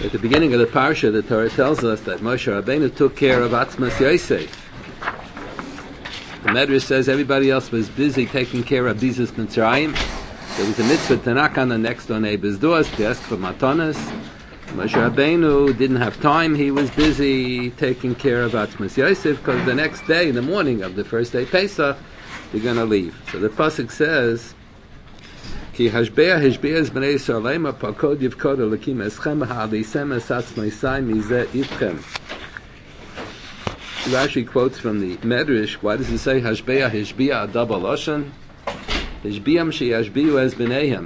At the beginning of the parsha, the Torah tells us that Moshe Rabbeinu took care of Atzmas Yosef. The Medrash says everybody else was busy taking care of Bizas Mitzrayim. There was a mitzvah to knock on the next door neighbor's doors to ask for matanas. Moshe Rabbeinu didn't have time. He was busy taking care of Atzmas Yosef because the next day, in the morning of the first day Pesach, they're going to leave. So the pasuk says, Ki hashbeah hashbeah b'nei Yisrael lema pakod yivkod elakim eschem ha'adisem esatzmai sai mizeh itchem. Rashi quotes from the Medrash. Why does it say hashbeah hashbeah a double lashon? Hashbeam sheyashbiu es b'neihem.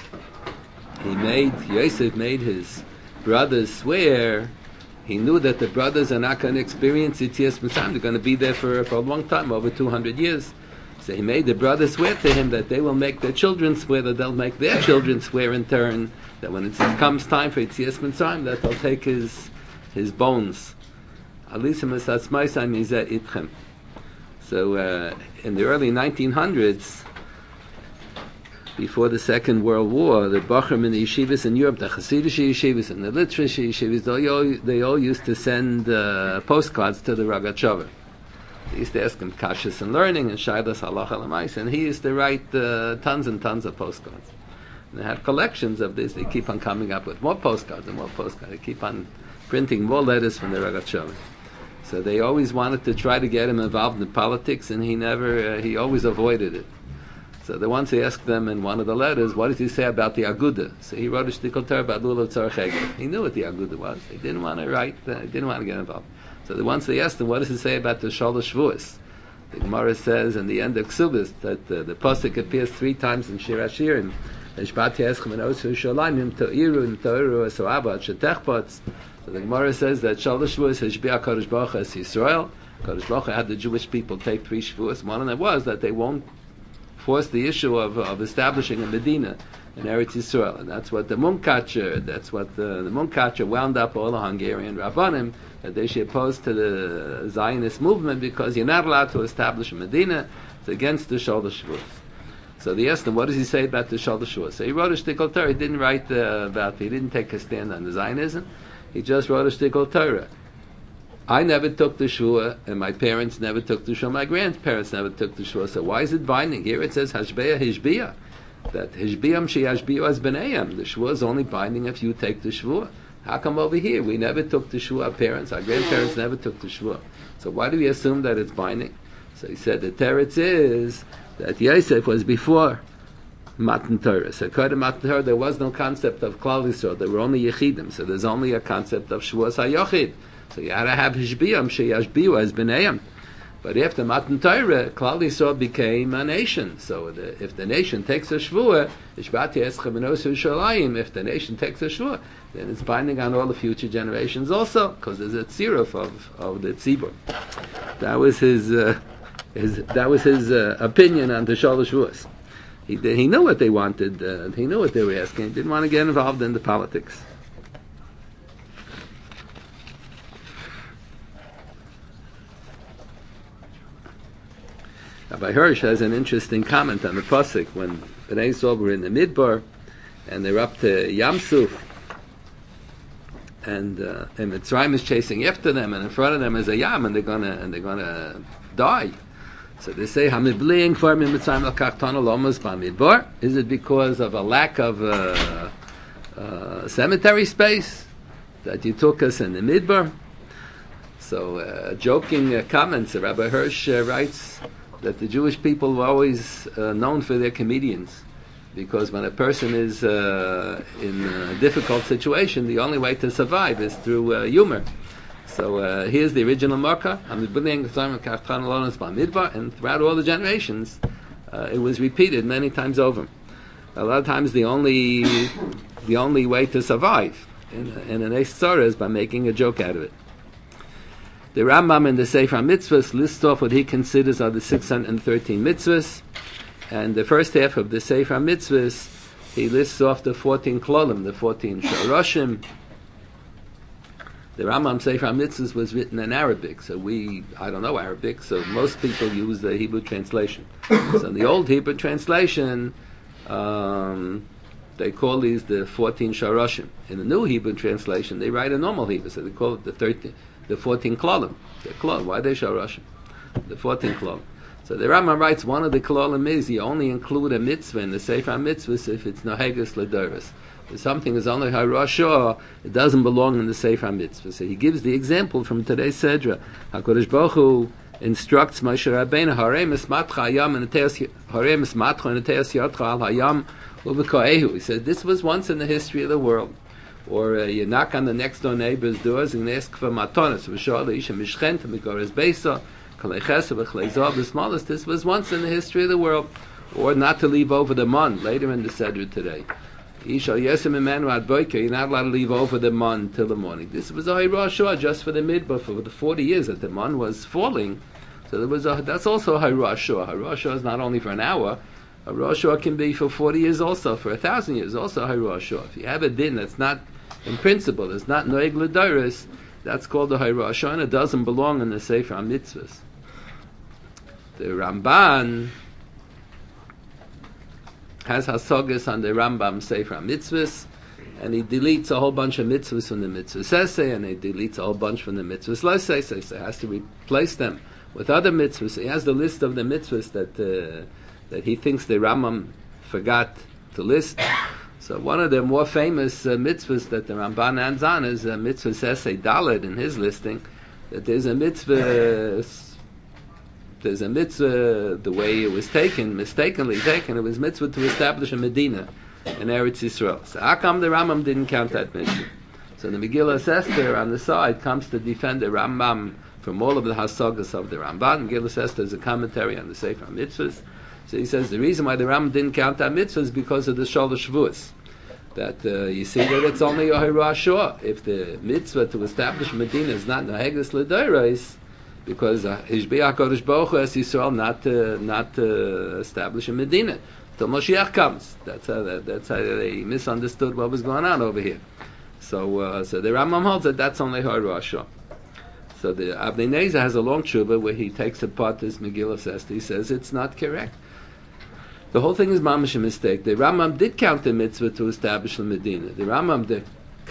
Yosef made his brothers swear. He knew that the brothers are not going to experience Yitzias Mitzrayim. They're going to be there for a long time, over 200 years. So he made the brothers swear to him that they will make their children swear, that they'll make their children swear in turn, that when it comes time for Yitzias Mitzrayim, that they'll take his bones. So in the early 1900s, before the Second World War, the Bachrim in the yeshivas in Europe, the Hasidic yeshivas and the Litvish yeshivas, they all used to send postcards to the Rogatchover. They used to ask him kashas and learning and shaylas halacha l'mais, and he used to write tons and tons of postcards. And they had collections of this. They keep on coming up with more postcards and more postcards. They keep on printing more letters from the Rogatchover. So they always wanted to try to get him involved in politics, and he always avoided it. So the ones he asked them in one of the letters, what did he say about the Aguda? So he wrote a shtickle Torah about Lulav Tzarech Egel. He knew what the Aguda was. He didn't want to write, he didn't want to get involved. So the ones they asked him, what does he say about the Shalosh Shavuos? The Gemara says in the end of Ksubis that the pasuk appears 3 times in Shir Hashirim. So the Gemara says that Shalosh Shavuos Hashbiah Kadosh Baruch Hu as Yisrael. Kadosh Baruch Hu had the Jewish people take 3 Shavuos. One of them was that they won't force the issue of establishing a Medina in Eretz Yisrael, and that's what the Munkacher wound up all the Hungarian Rabbanim, that they should oppose to the Zionist movement because you're not allowed to establish a Medina. It's against the Shalosh Shavuos. So they asked him, what does he say about the Shalosh Shavuos? So he wrote a shtickle Torah. He didn't write he didn't take a stand on the Zionism. He just wrote a shtickle Torah. I never took the Shua, and my parents never took the Shua, my grandparents never took the Shua. So why is it binding? Here it says Hashbeah Hishbiah, that Hishbiam Sheyashbiu as B'neihem. The Shua is only binding if you take the Shua. How come over here we never took the Shua? Our parents, our grandparents never took the Shua. So why do we assume that it's binding? So he said the teretz is that Yosef was before Matan Torah. So according to Matan Torah, there was no concept of Klal Yisrael. There were only Yechidim. So there's only a concept of Shavuos HaYochid. So you had to have Hishbiyam Sheyashbiu as B'neihem. But after Matan Torah, Klal Yisrael became a nation. So if the nation takes a Shvuah, Ishbati Eschem Enos Yerushalayim, if the nation takes a Shvuah, then it's binding on all the future generations also, because there's a tziruf of the tzibur. That was his opinion on the Shalosh Shavuos. He knew what they wanted. He knew what they were asking. He didn't want to get involved in the politics. Rabbi Hirsch has an interesting comment on the pasuk when Bnei Yisrael were in the Midbar and they're up to Yamsuf, and Mitzrayim is chasing after them, and in front of them is a Yam, and they're gonna die. So they say, "Hamibling for Mitzrayim al-Kachtana lomas b'Midbar." Is it because of a lack of cemetery space that you took us in the Midbar? So, joking comments. Rabbi Hirsch writes that the Jewish people were always known for their comedians, because when a person is in a difficult situation, the only way to survive is through humor. So here's the original Makkah, and throughout all the generations, it was repeated many times over. A lot of times the only way to survive in an Eis Tzara is by making a joke out of it. The Rambam in the Sefer Mitzvahs lists off what he considers are the 613 mitzvahs, and the first half of the Sefer Mitzvahs, he lists off the 14 klolim, the 14 shoroshim. The Rambam Sefer Mitzvahs was written in Arabic, so I don't know Arabic, so most people use the Hebrew translation. So in the old Hebrew translation, they call these the 14 Sharoshim. In the New Hebrew translation, they write a normal Hebrew, so they call it the 14 Klolim. Why are they Sharoshim? The 14 Klolim. So the Rambam writes, one of the Klolim is you only include a mitzvah in the Sefer HaMitzvahs if it's Noheges L'Doros. If something is only Haroshah, it doesn't belong in the Sefer HaMitzvah. So he gives the example from today's Sedra. HaKadosh Baruch Hu instructs Moshe Rabbeinu, Harei Mismatcha Hayam and Harei Mismatcha and Teas Yotcha Al Hayam U'V'Ko'ehu. He said, this was once in the history of the world. Or you knock on the next door neighbor's doors and ask for matonis. V'sha'al Isha Mishchen to Megores Beisa, Kalei Chesed V'Chalei Zohar B'Smalos. This was once in the history of the world. Or not to leave over the mon, later in the Sedra today. Isha Yesem Imenu Ad Boiker, you're not allowed to leave over the mon till the morning. This was a Hiroshua just for the midbar, for the 40 years that the mon was falling. So there was that's also a Hiroshua. Hiroshua is not only for an hour. Hiroshua can be for 40 years also, for 1,000 years also Hiroshua. If you have a din that's not, in principle, it's not Noeg L'Doros, that's called a Hiroshua, and it doesn't belong in the Sefer HaMitzvahs. The Ramban has hasogas on the Rambam Sefer HaMitzvahs, and he deletes a whole bunch of mitzvahs from the mitzvahs essay, and he deletes a whole bunch from the mitzvahs l'essay, so he has to replace them with other mitzvahs. He has the list of the mitzvahs that he thinks the Rambam forgot to list. So one of the more famous mitzvahs that the Ramban adds on is mitzvahs essay Dalet in his listing, that there's a mitzvah, the way it was taken, mistakenly taken, it was mitzvah to establish a Medina in Eretz Yisrael. So how come the Rambam didn't count that mitzvah? So the Megillah Esther on the side comes to defend the Rambam from all of the hasagas of the Ramban. Megillah Esther is a commentary on the Sefer HaMitzvahs. So he says the reason why the Rambam didn't count that mitzvah is because of the Shalosh Shavuos. That you see that it's only a Hiroshua. If the mitzvah to establish Medina is not Noheges L'Doros, because Hishbiach HaKadosh Baruch Hu as Yisrael not establish a Medina till Moshiach comes. That's how they misunderstood what was going on over here. So the Rambam holds that that's only Hiroshua. So the Avnei Nezer has a long tshuva where he takes apart this Megillah Esther. He says it's not correct. The whole thing is mamash a mistake. The Rambam did count the mitzvah to establish the Medina. The Rambam, the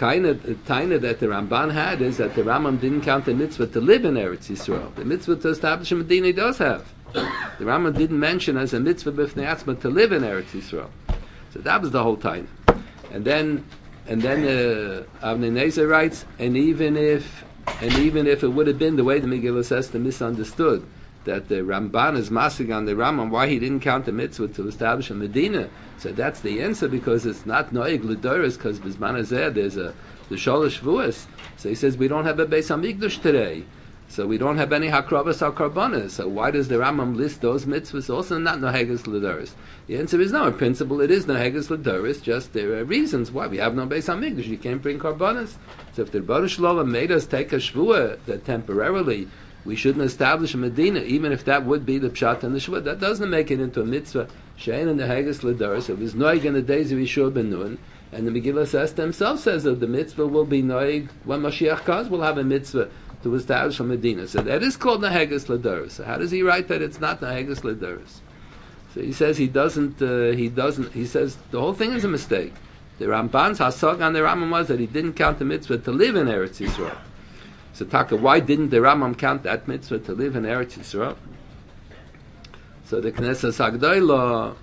taina that the Ramban had is that the Rambam didn't count the mitzvah to live in Eretz Yisrael. The mitzvah to establish a Medina he does have. The Rambam didn't mention as a mitzvah b'fnei atzma to live in Eretz Yisrael. So that was the whole taina. And then Avnei Nezer writes, and even if it would have been the way the Megillah says the misunderstood, that the Ramban is masig on the Rambam, why he didn't count the mitzvah to establish a Medina. So that's the answer, because it's not Noeg L'Doros, because Bizman Hazeh, there's the Shalosh Shavuos. So he says we don't have a Beis HaMikdash today. So we don't have any Hakravas or Karbanas. So why does the Rambam list those mitzvahs also not Noheges L'Doros? The answer is no. In principle, it is Noheges L'Doros, just there are reasons why we have no Beis HaMikdash. You can't bring Karbanas. So if the Rebbeinu Shalom made us take a Shvuah that temporarily we shouldn't establish a Medina, even if that would be the Pshat and the Shvuah, that doesn't make it into a mitzvah. Shein and the Noheges L'Doros. It was Noeg in the days of Yeshua ben Nun, and the Megillah Esther himself says that the mitzvah will be Noeg when Mashiach comes. We'll have a mitzvah to establish a Medina. So that is called Noheges L'Doros. So how does he write that it's not Noheges L'Doros? So he says he says the whole thing is a mistake. The Ramban's hasag on the Rambam was that he didn't count the mitzvah to live in Eretz Yisrael. So Taka, why didn't the Rambam count that mitzvah to live in Eretz Yisrael? So the Knesset Hagdolah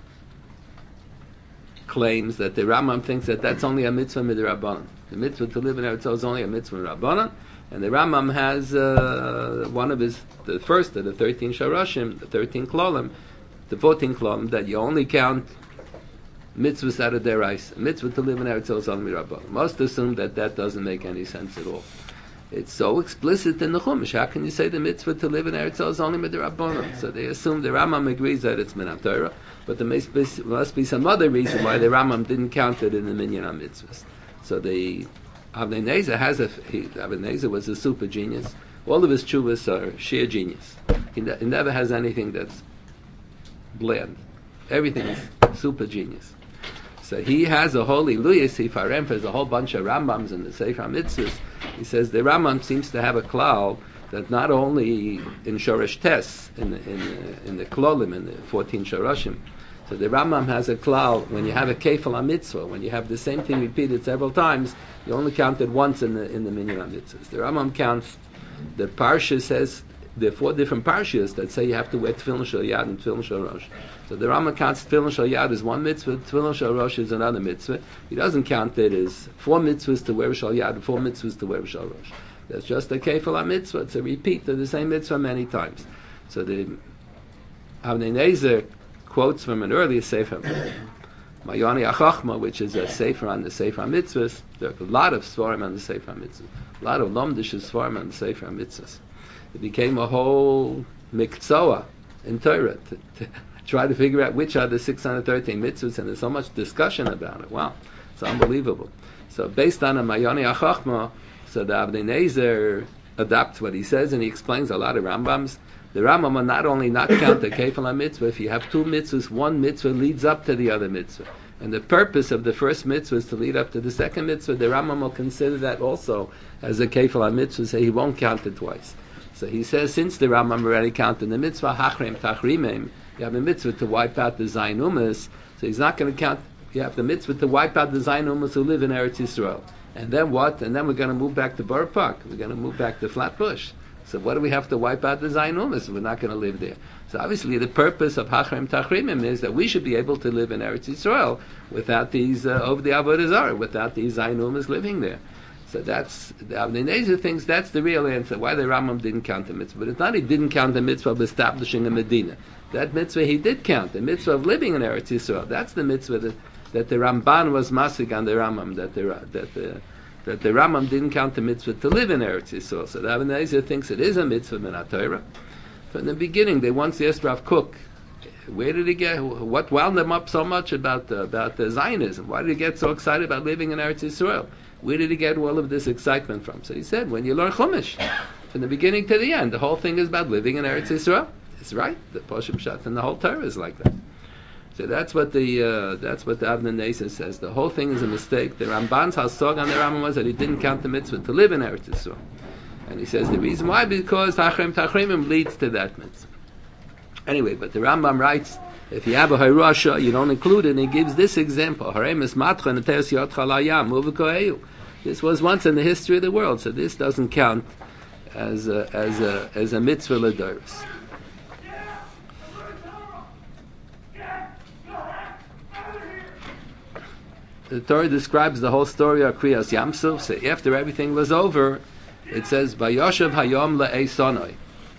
claims that the Rambam thinks that that's only a mitzvah midrabanan. The mitzvah to live in Eretz Yisrael is only a mitzvah midrabanan, and the Rambam has one of the first of the 13 Sharoshim, the 13 Klolim, the 14 Klolim, that you only count mitzvahs out of deraisa. Mitzvah to live in Eretz Yisrael is only midrabanan. Most assume that doesn't make any sense at all. It's so explicit in the Chumash. How can you say the mitzvah to live in Eretz Yisrael is only midrabanan? So they assume the Rambam agrees that it's min Torah, but there must be some other reason why the Rambam didn't count it in the minyan mitzvahs. So the Avnei Nezer was a super genius. All of his tshuvas are sheer genius. He never has anything that's bland. Everything is super genius. So he has a whole Iluyas, he farempers a whole bunch of Rambams in the Sefer HaMitzvahs. He says the Rambam seems to have a klal that not only in Shoresh Tes, in the Klolim, in the 14 Shoroshim, So the Rambam has a klal, when you have a kefal mitzvah, when you have the same thing repeated several times, you only count it once in the minyan mitzvahs. The Rambam counts, the parsha says, there are 4 different parshas that say you have to wear tefillin shel yad and tefillin shel rosh. So the Rambam counts tefillin shel yad as one mitzvah, tefillin shel rosh is another mitzvah. He doesn't count it as 4 mitzvahs to wear shel yad and 4 mitzvahs to wear shel rosh. That's just a kefal mitzvah. It's a repeat of the same mitzvah many times. So the Avnei Nezer quotes from an earlier sefer, Mayoni HaChachma, which is a sefer on the sefer mitzvahs. There are a lot of svarim on the sefer mitzvahs, a lot of lomdish svarim on the sefer mitzvahs. It became a whole mikzoa in Torah to try to figure out which are the 613 mitzvahs, and there's so much discussion about it. Wow, it's unbelievable. So based on a Mayoni HaChachma, so the Avnei Nezer adapts what he says, and he explains a lot of Rambams. The Rambam will not only not count the kefal mitzvah, if you have 2 mitzvahs, one mitzvah leads up to the other mitzvah. And the purpose of the first mitzvah is to lead up to the second mitzvah. The Rambam will consider that also as a kefal mitzvah, so he won't count it twice. So he says, since the Rambam already counted the mitzvah, hachrem tachrimim, you have a mitzvah to wipe out the Zayin Umas, so he's not going to count, you have the mitzvah to wipe out the Zayin Umas who live in Eretz Yisrael. And then what? And then we're going to move back to Borough Park. We're going to move back to Flatbush. So what do we have to wipe out the Zayin Umas? We're not going to live there. So obviously the purpose of Hachrem Tachrimim is that we should be able to live in Eretz Yisrael without these, over the Avodah Zarah, without these Zayin Umas living there. So that's, the Avnei Nezer thinks that's the real answer, why the Rambam didn't count the mitzvah. But it's not he didn't count the mitzvah of establishing a Medina. That mitzvah he did count, the mitzvah of living in Eretz Yisrael. That's the mitzvah that the Ramban was masig on the Rambam, that the Rambam didn't count the mitzvah to live in Eretz Yisrael. So the Avnei Nezer thinks it is a mitzvah min HaTorah. From the beginning, they once asked Rav Kook, where did he get, what wound him up so much about the Zionism? Why did he get so excited about living in Eretz Yisrael? Where did he get all of this excitement from? So he said, when you learn Chumash, from the beginning to the end, the whole thing is about living in Eretz Yisrael. It's right. The Poshem Pshat and the whole Torah is like that. So that's what the Avnei Nezer says. The whole thing is a mistake. The Ramban's hasog on the Rambam was that he didn't count the mitzvah to live in Eretz Yisrael. And he says the reason why, because Hachrem Tachrimim leads to that mitzvah. Anyway, but the Rambam writes, if you have a Hayrasha, you don't include it, and he gives this example. This was once in the history of the world, so this doesn't count as a mitzvah l'doros. The Torah describes the whole story of Kriyas Yamsuf. So after everything was over, it says, "Vayoshev hayom le'eisonoi."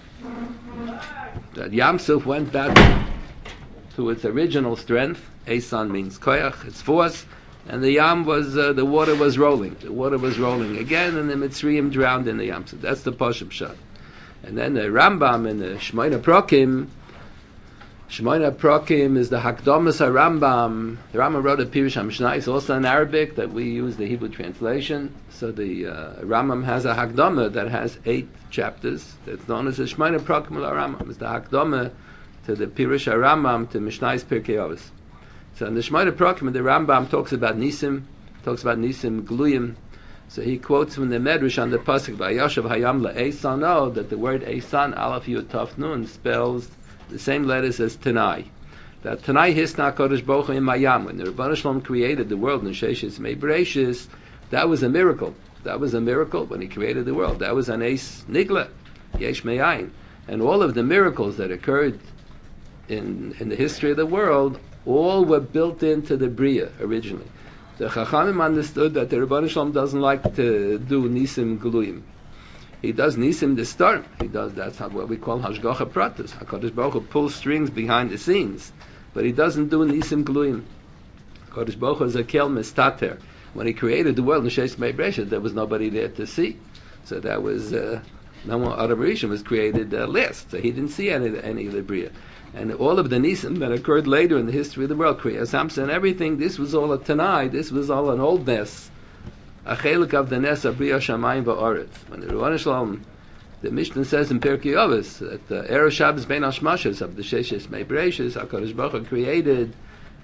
That Yamsuf went back to its original strength. Eison means koyach, its force, and the Yam was the water was rolling. The water was rolling again, and the Mitzrayim drowned in the Yamsuf. That's the Poshem Pshat. And then the Rambam in the Shmoina Prokim. Shmoina Prokim is the Hakdomas HaRambam. The Rambam wrote a Pirush HaMishnah. It's also in Arabic that we use the Hebrew translation. So the Rambam has a Hakdama that has 8 chapters. That's known as the Shmoina Prokim HaRambam. It's the Hakdama to the Pirush HaRambam to Mishnah's Pirkei Avos. So in the Shmoina Prokim, the Rambam talks about Nisim Gluyim. So he quotes from the Medrash on the pasuk Vayoshev Hayam LeEisan, that the word Eisan Aleph Yud Taf Nun spells the same letters as Tanai. That Tanai Hisna Kodesh Baruch Hu in Mayam. When the Rebbeinu Shalom created the world in Sheshes Mei Bereshis, that was a miracle. That was a miracle when he created the world. That was an Eis Nigla, Yesh Me'ayin. And all of the miracles that occurred in the history of the world, all were built into the Bria originally. The Chachamim understood that the Rebbeinu Shalom doesn't like to do Nisim Gluyim. He does Nisim the storm. That's what we call Hashgacha Pratis. HaKadosh Baruch Hu pulls strings behind the scenes. But he doesn't do Nisim Gluyim. HaKadosh Baruch Hu is a Kel Mistater. When he created the world in Sheshes Mei Bereshis, there was nobody there to see. So that was, no one, Adam Rishon was created last. So he didn't see any of the Bria. And all of the Nisim that occurred later in the history of the world, Kriyas Samson and everything, this was all a Tanai, this was all an old Nes. A chelik of the Nes of Bria Shamayim Va'aretz. When the Rebbeinu Shalom, the Mishnah says in Pirkei Avos that the Erev Shabbos Bein Hashmashos of the Sheshes Mei Bereshis, HaKadosh Baruch Hu created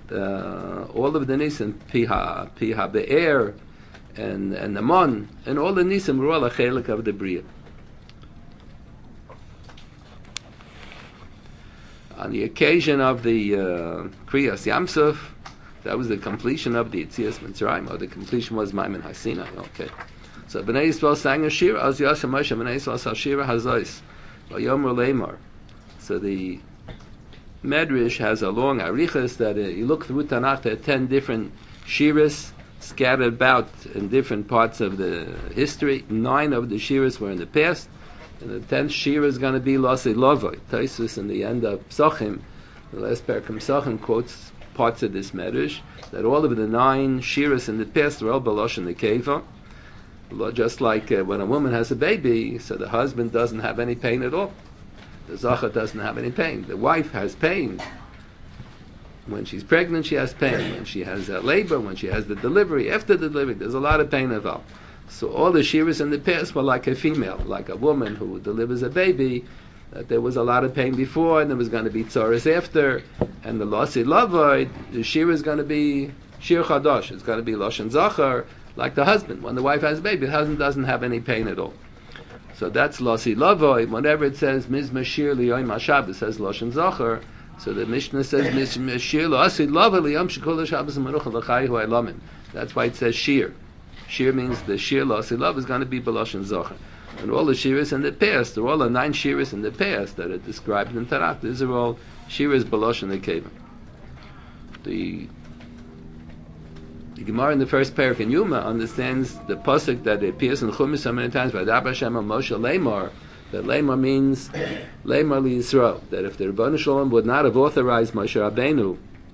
all of the Nisim, Piha Be'er, and the Mon, and all the Nisim were all a chelik of the Bria. On the occasion of the Kriyas Yamsuf, that was the completion of the Yetzias Mitzrayim, or the completion was Maimon Hasinai. Okay. So Bnei Yisrael sang a shir, Az Yashem Moshe, Bnei Yisrael sang shira Hazois, Vayomru Leimar. So the Medrash has a long arichas that you look through Tanakh, there are 10 different shiras scattered about in different parts of the history. 9 of the shiras were in the past, and the 10th shira is going to be Lasi Lovoi. Taisus in the end of Psachim, the last Perkam Psachim quotes parts of this Medrash, that all of the 9 shiras in the past were all Balosh in the Keva. Just like when a woman has a baby, so the husband doesn't have any pain at all. The Zachar doesn't have any pain. The wife has pain. When she's pregnant, she has pain. When she has labor, when she has the delivery, after the delivery, there's a lot of pain involved. So all the shiras in the past were like a female, like a woman who delivers a baby. There was a lot of pain before, and there was going to be tzoros after. And the Lasi Lavoid, the shira is going to be shir chadash. It's going to be Lashon Zachar, like the husband. When the wife has a baby, the husband doesn't have any pain at all. So that's Lasi Lavoid. Whenever it says Mizmah Shir Liyoim HaShabbos, it says Lashon Zachar. So the Mishnah says Mizmah Shir Lasi Lavoid Liyom Shekol HaShabbos Menucha L'Chayihu Elamim. That's why it says Shir. Shir means the Shir Lasi Love is going to be B'Lashon Zachar. And all the shiras in the past, there are all the 9 shiras in the past that are described in Tanakh. These are all shiras Balosh in the Keva. The Gemara in the first parak in Yuma understands the pasuk that appears in Chumash so many times by Dabra Shem Moshe Lamar, that Lamar means Lamar li Yisrael. That if the Rebbeinu Shalom would not have authorized Moshe Rabbeinu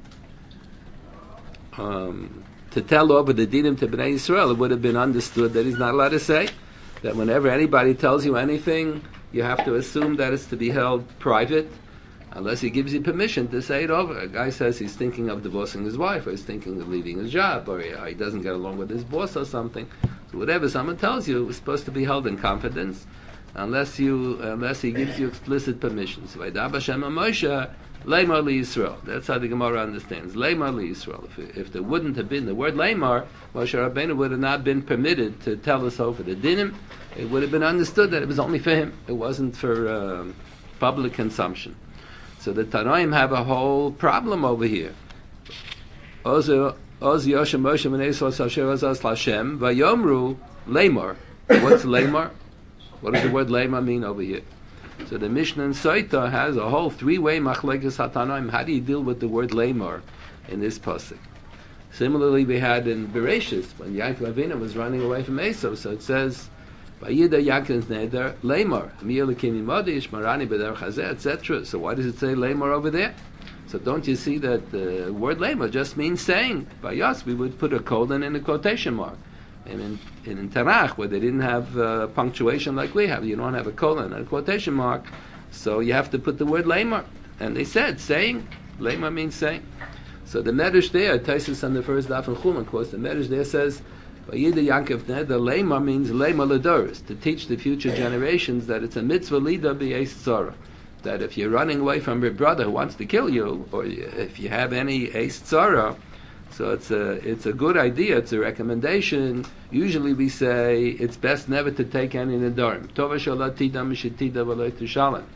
to tell over the dinim to Bnei Yisrael, it would have been understood that he's not allowed to say. That whenever anybody tells you anything, you have to assume that it's to be held private, unless he gives you permission to say it over. A guy says he's thinking of divorcing his wife, or he's thinking of leaving his job, or he doesn't get along with his boss or something. So whatever someone tells you is supposed to be held in confidence, unless he gives you explicit permission. So Vaydaber Shem Moshe Leimar li Yisrael. That's how the Gemara understands. Leimar li Yisrael. If there wouldn't have been the word Leimar, Moshe Rabbeinu would have not been permitted to tell us over the dinim. It would have been understood that it was only for him. It wasn't for public consumption. So the Tanoim have a whole problem over here. Oz Yoshem Moshe Bnei Yisrael Asher Azaz Lashem Vayomru Leimar. What's Leimar? What does the word Leimar mean over here? So the Mishnah in Soita has a whole 3-way machlekes hatanoim. How do you deal with the word Leimar in this pasuk? Similarly, we had in Bereshis when Yaakov Avinu was running away from Esau. So it says, "Vayida Yaakov's neder Leimar Amir lekimi modish marani b'derech hazeh," etc. So why does it say Leimar over there? So don't you see that the word Leimar just means saying? By us, we would put a colon and a quotation mark. And in Tanakh, where they didn't have punctuation like we have, you don't have a colon and a quotation mark, so you have to put the word Leimar. And they said, saying. Leimar means saying. So the Medrash there, Taisus on the first daf in Chulin, of course, the Medrash there says, Vayida Yaakov Neder, Leimar means Leimar L'Doros, to teach the future generations that it's a mitzvah lida b'eis tzara. That if you're running away from your brother who wants to kill you, or if you have any eis tzara, so it's a good idea, it's a recommendation. Usually we say it's best never to take any nedarim. Tova shalat tida mishetida v'lo tushalim.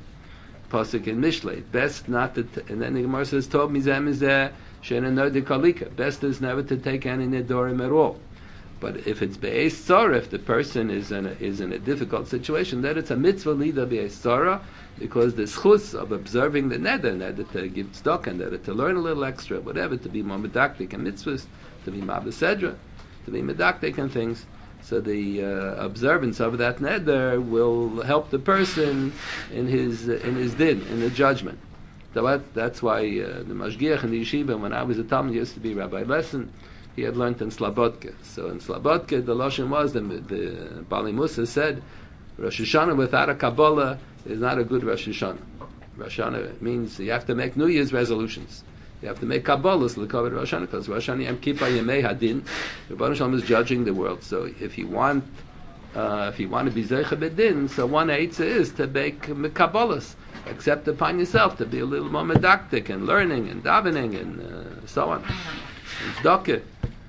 Pasuk in Mishlei. Best not to, and then the Gemara says, Tov mizeh mizeh she'ena nodi kalika. Best is never to take any nedarim at all. But if it's be'ez tzara, if the person is in a difficult situation, then it's a mitzvah lida be'ez tzara, because the schus of observing the neder to give tzedakah, and neder to learn a little extra, whatever, to be more medaktik and mitzvahs, to be ma'abesedra, to be medaktik and things. So the observance of that neder will help the person in his din, in the judgment. So that's why the mashgiach in the yeshiva, when I was a talmid, used to be Rabbi Lesson. He had learned in Slabodka. So in Slabodka, the lashon was the Bali Musa said, Rosh Hashanah without a Kabbalah is not a good Rosh Hashanah. Rosh Hashanah means you have to make New Year's resolutions. You have to make Kabbalahs l'kavod Rosh Hashanah, because Rosh Hashanah Yom Kippur Yemei Hadin, the Rebbeinu Shalom is judging the world. So if you want to be Zeicha B'Din, so one eitzah is to make Kabbalahs. Accept upon yourself to be a little more medaktik and learning and davening and so on. And tzedakah.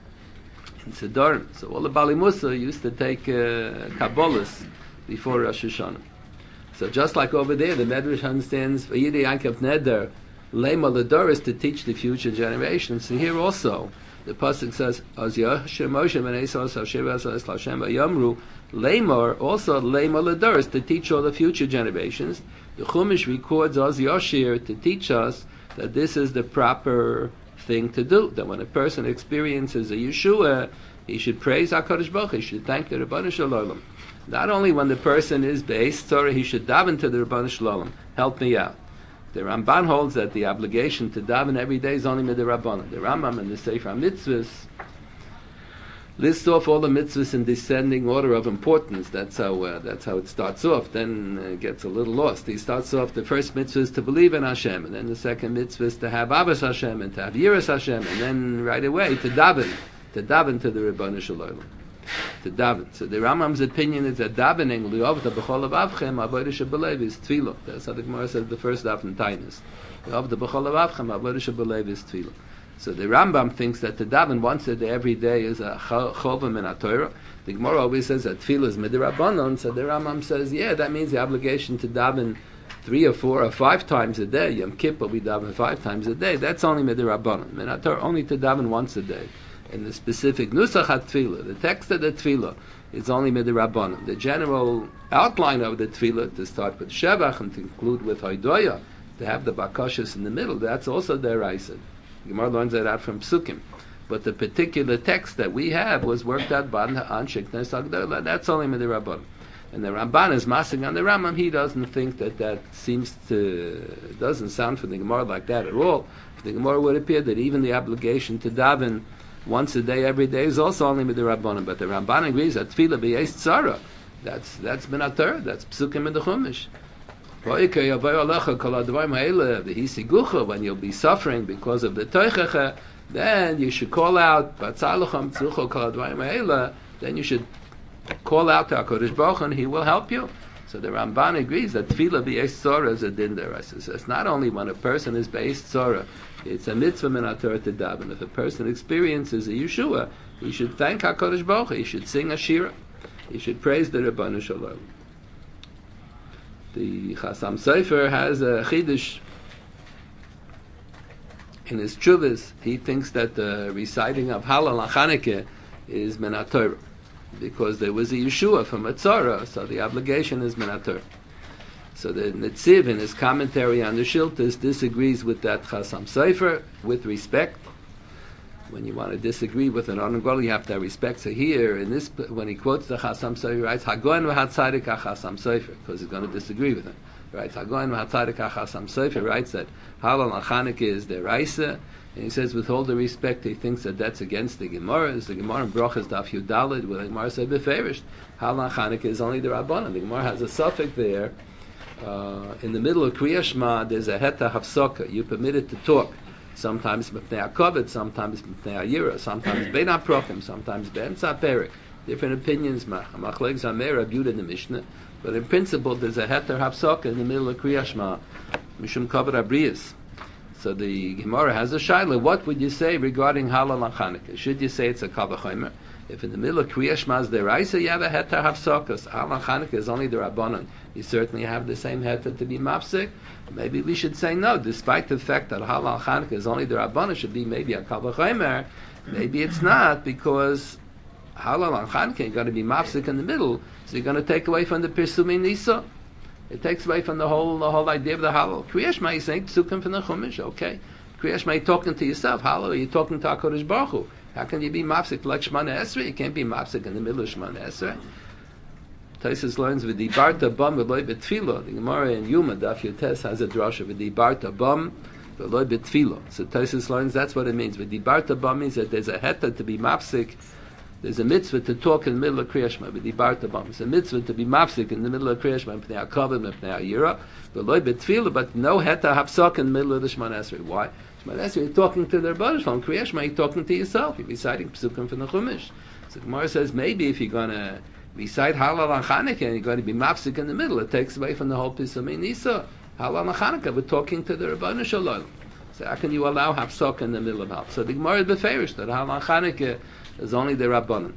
In Sidorim. So all the Bali Musa used to take Kabbalahs before Rosh Hashanah. So just like over there, the Medrash understands Vayida Yaakov Neder Lema Ladoris, to teach the future generations. So here also, the pasuk says, "Az Yashem Moshe ben Esau Hashem Hashem Yamru." Lemar, also Lema Ladoris, to teach all the future generations. The Chumash records Az Yashir to teach us that this is the proper thing to do. That when a person experiences a Yeshua, he should praise HaKadosh Baruch Hu. He should thank the Ribono Shel Olam. Not only when the person is based Torah, he should daven to the Ribono Shel Olam. Help me out. The Ramban holds that the obligation to daven every day is only midrabanan. The Rambam in the Sefer HaMitzvahs lists off all the mitzvahs in descending order of importance. That's how it starts off. Then it gets a little lost. He starts off, the first mitzvah is to believe in Hashem, and then the second mitzvah is to have Avos Hashem and to have Yiras Hashem, and then right away to daven to the Ribono Shel Olam. To daven. So the Rambam's opinion is that davening li'ovta b'chol avavchem avodah shebelev is tefillah. That's how the Gemara says the first daf in Tainis. Li'ovta b'chol avavchem avodah shebelev is tefillah. So the Rambam thinks that to daven once a day every day is a chovah min haTorah. The Gemara always says that tefillah is midrabanan. So the Rambam says, yeah, that means the obligation to daven 3 or 4 or 5 times a day. Yom Kippur we daven 5 times a day. That's only midrabanan. Min haTorah only to daven once a day. In the specific nusach HaTfilah, the text of the Tfilah is only midrabanan. The general outline of the Tfilah, to start with Shevach and to conclude with Hodoya, to have the Bakashas in the middle, that's also deraisa. Gemara learns that out from Psukim. But the particular text that we have was worked out by Anshik Nesagdola. That's only midrabanan. And the Ramban is massing on the Rambam. He doesn't think that seems to, doesn't sound for the Gemara like that at all. The Gemara would appear that even the obligation to daven once a day, every day, is also only with the Rabbanim. But the Ramban agrees that tefillah b'yeis tzara, that's min haTorah, that's psukim in the Chumash. When you'll be suffering because of the toichecha, then you should call out, then you should call out to HaKadosh Baruch Hu and He will help you. So the Ramban agrees that tefillah b'yeis tzara is a din deraisa. So it's not only when a person is b'yeis tzara, it's a mitzvah min haTorah to daven. If a person experiences a Yeshua, he should thank HaKadosh Baruch Hu. He should sing a shira. He should praise the Ribono Shel Olam. The Chasam Sofer has a chidush in his Chuvas. He thinks that the reciting of Hallel and Chanukah is min haTorah, because there was a Yeshua from a tzara, so the obligation is min haTorah. So the Netziv, in his commentary on the Shiltas, disagrees with that Chasam Sofer with respect. When you want to disagree with an Onagol, you have to have respect. So here, in this, when he quotes the Chasam Sofer, he writes, Hagoen v'hatzadik ha-Chasam Sofer, because he's going to disagree with him. He writes, Hagoen v'hatzadik ha-Chasam Sofer, writes that Hallel and Chanukah is the Raisa, and he says, with all the respect, he thinks that that's against the Gemara. It's the Gemara in Brachas Daf Yudalid, where the Gemara said, Beferish, Hallel and Chanukah is only the Rabbanan. The Gemara has a suffix there. In the middle of Kriya Shema, there's a heta hafsaka. You're permitted to talk. Sometimes b'pnei hakavod, sometimes b'pnei hayira, sometimes bein haprochim, sometimes be'emtza perik. Different opinions. Machlek Zamer Rabbi Yehuda in the Mishnah, but in principle, there's a heta hafsaka in the middle of Kriya Shema, mishum kavod abriyas. So the Gemara has a shaila. What would you say regarding Hallel and Chanukah? Should you say it's a kavachomer? If in the middle of Kriya Shema is the Raisa, you have a heter hafsakas. Hallel and Chanukah is only the Rabbanan. You certainly have the same heter to be mafsik. Maybe we should say no, despite the fact that Hallel and Chanukah is only the Rabbanan, should be maybe a kavachomer. Maybe it's not, because Hallel and Chanukah are going to be mafsik in the middle, so you're going to take away from the Pirsumei Nisa. It takes away from the whole idea of the Hallel. Kriya Shema is saying psukim from the Chumash, okay? Kriya Shema, you're talking to yourself. Hallel, you're talking to HaKadosh Baruch Hu. How can you be mafsik like Shemana Esrei? You can't be mafsik in the middle of Shemana Esrei. Taisus learns with Dibarta Bam v'loy betfilo. The Gemara in Yuma Daf Yotes has a drasha with Dibarta Bam v'loy betfilo. So Taisus learns that's what it means. With Dibarta Bam means that there's a heta to be mafsik. There's a mitzvah to talk in the middle of Kriya Shema. With Dibarta Bam, it's a mitzvah to be mafsik in the middle of Kriya Shema. Pnei hakavod, pnei hayira, v'loy betfilo. But no heta hafsak in the middle of the Shemana Esrei. Why? You're talking to the Rebbeinu Shalom. Kriya Shema, you're talking to yourself. You're reciting psukim from the Chumash. So Gemara says maybe if you're going to recite Hallel and Chanukah and you're going to be mafsik in the middle, it takes away from the whole Pirsumei Nisa. Hallel and Chanukah, we're talking to the Rebbeinu Shalom. So how can you allow hafsak in the middle of Hallel? So the Gemara is beferish that Hallel and Chanukah is only the Rabbanan.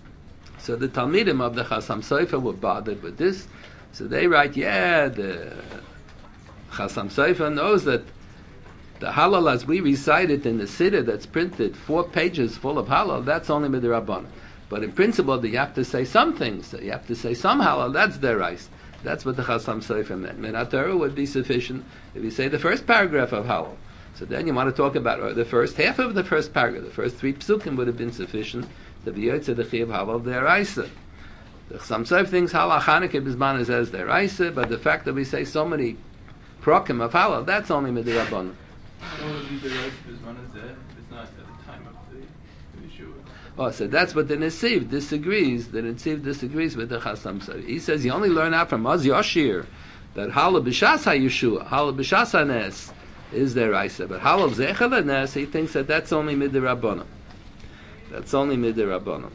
So the Talmidim of the Chasam Sofer were bothered with this. So they write, yeah, the Chasam Sofer knows that the halal as we recite it in the siddur that's printed, 4 pages full of halal, that's only midrabanan. But in principle, you have to say some things. You have to say some halal. That's deraisa. That's what the Chasam Sofer meant. Minat would be sufficient if you say the first paragraph of halal. So then you want to talk about or the first half of the first paragraph. The first 3 psukim would have been sufficient to be yotze the chiyuv halal deraisa. The Chasam Sofer thinks halal Chanukah bisman is as deraisa, but the fact that we say so many prokim of halal, that's only midrabanan. How would it be deraisa bisman is that? It's not at the time of the Yeshua. Oh, so that's what the Nesiv disagrees. The Nesiv disagrees with the Chasam Sofer. He says you only learn out from Az Yashir that halal b'shas ha-Yeshua, halal b'shas ha-Nes is deraisa, but halal zechel ha-Nes, he thinks that that's only midrabanan. That's only midrabanan.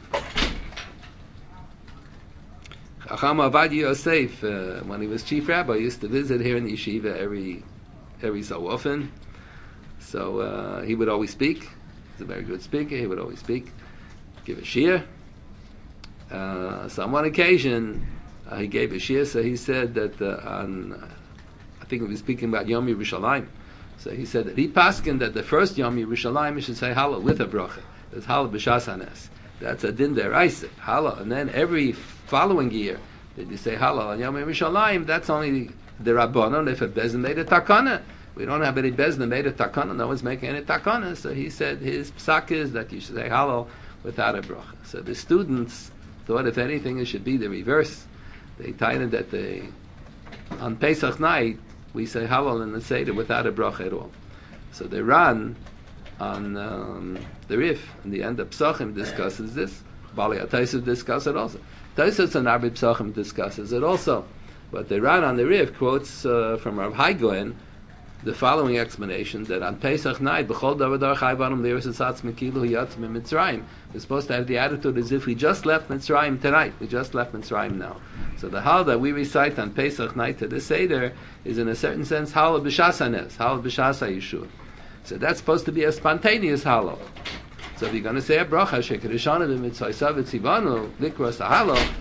Chacham Avad Yosef, when he was chief rabbi, used to visit here in the yeshiva every so often. So he would always speak. He's a very good speaker. He would always speak, give a shiur. So on one occasion, he gave a shiur. So he said that I think he was speaking about Yom Yerushalayim. So he said that he paskened that the first Yom Yerushalayim you should say halal with a bracha. That's halal b'shas hanes. That's a din deraisa, halal. And then every following year, did you say halal on Yom Yerushalayim? That's only the rabbanon if a bezin made a takana. We don't have any bezin that made a takana. No one's making any takana. So he said his psak is that you should say halal without a bracha. So the students thought if anything it should be the reverse. They tied that on Pesach night we say halal in the seder without a bracha at all. So they ran on the Rif, and the end of Psachim discusses this. Bali Ataysev discusses it also. Taisus and Arbi Psachim discusses it also. But the Ran on the Rif quotes from Rav Hai Goen the following explanation that on Pesach night, B'chol Davadar Chayvanim Liris Esatz Mekilu Yatzim Mitzrayim. We're supposed to have the attitude as if we just left Mitzrayim tonight. We just left Mitzrayim now. So the hal that we recite on Pesach night to the Seder is in a certain sense Halal B'shas Hanes, Halal B'shas HaYeshua. So that's supposed to be a spontaneous halal. So if you're going to say a bracha, Shekerishana b'mitzvaysav v'tzivanu, likros halal,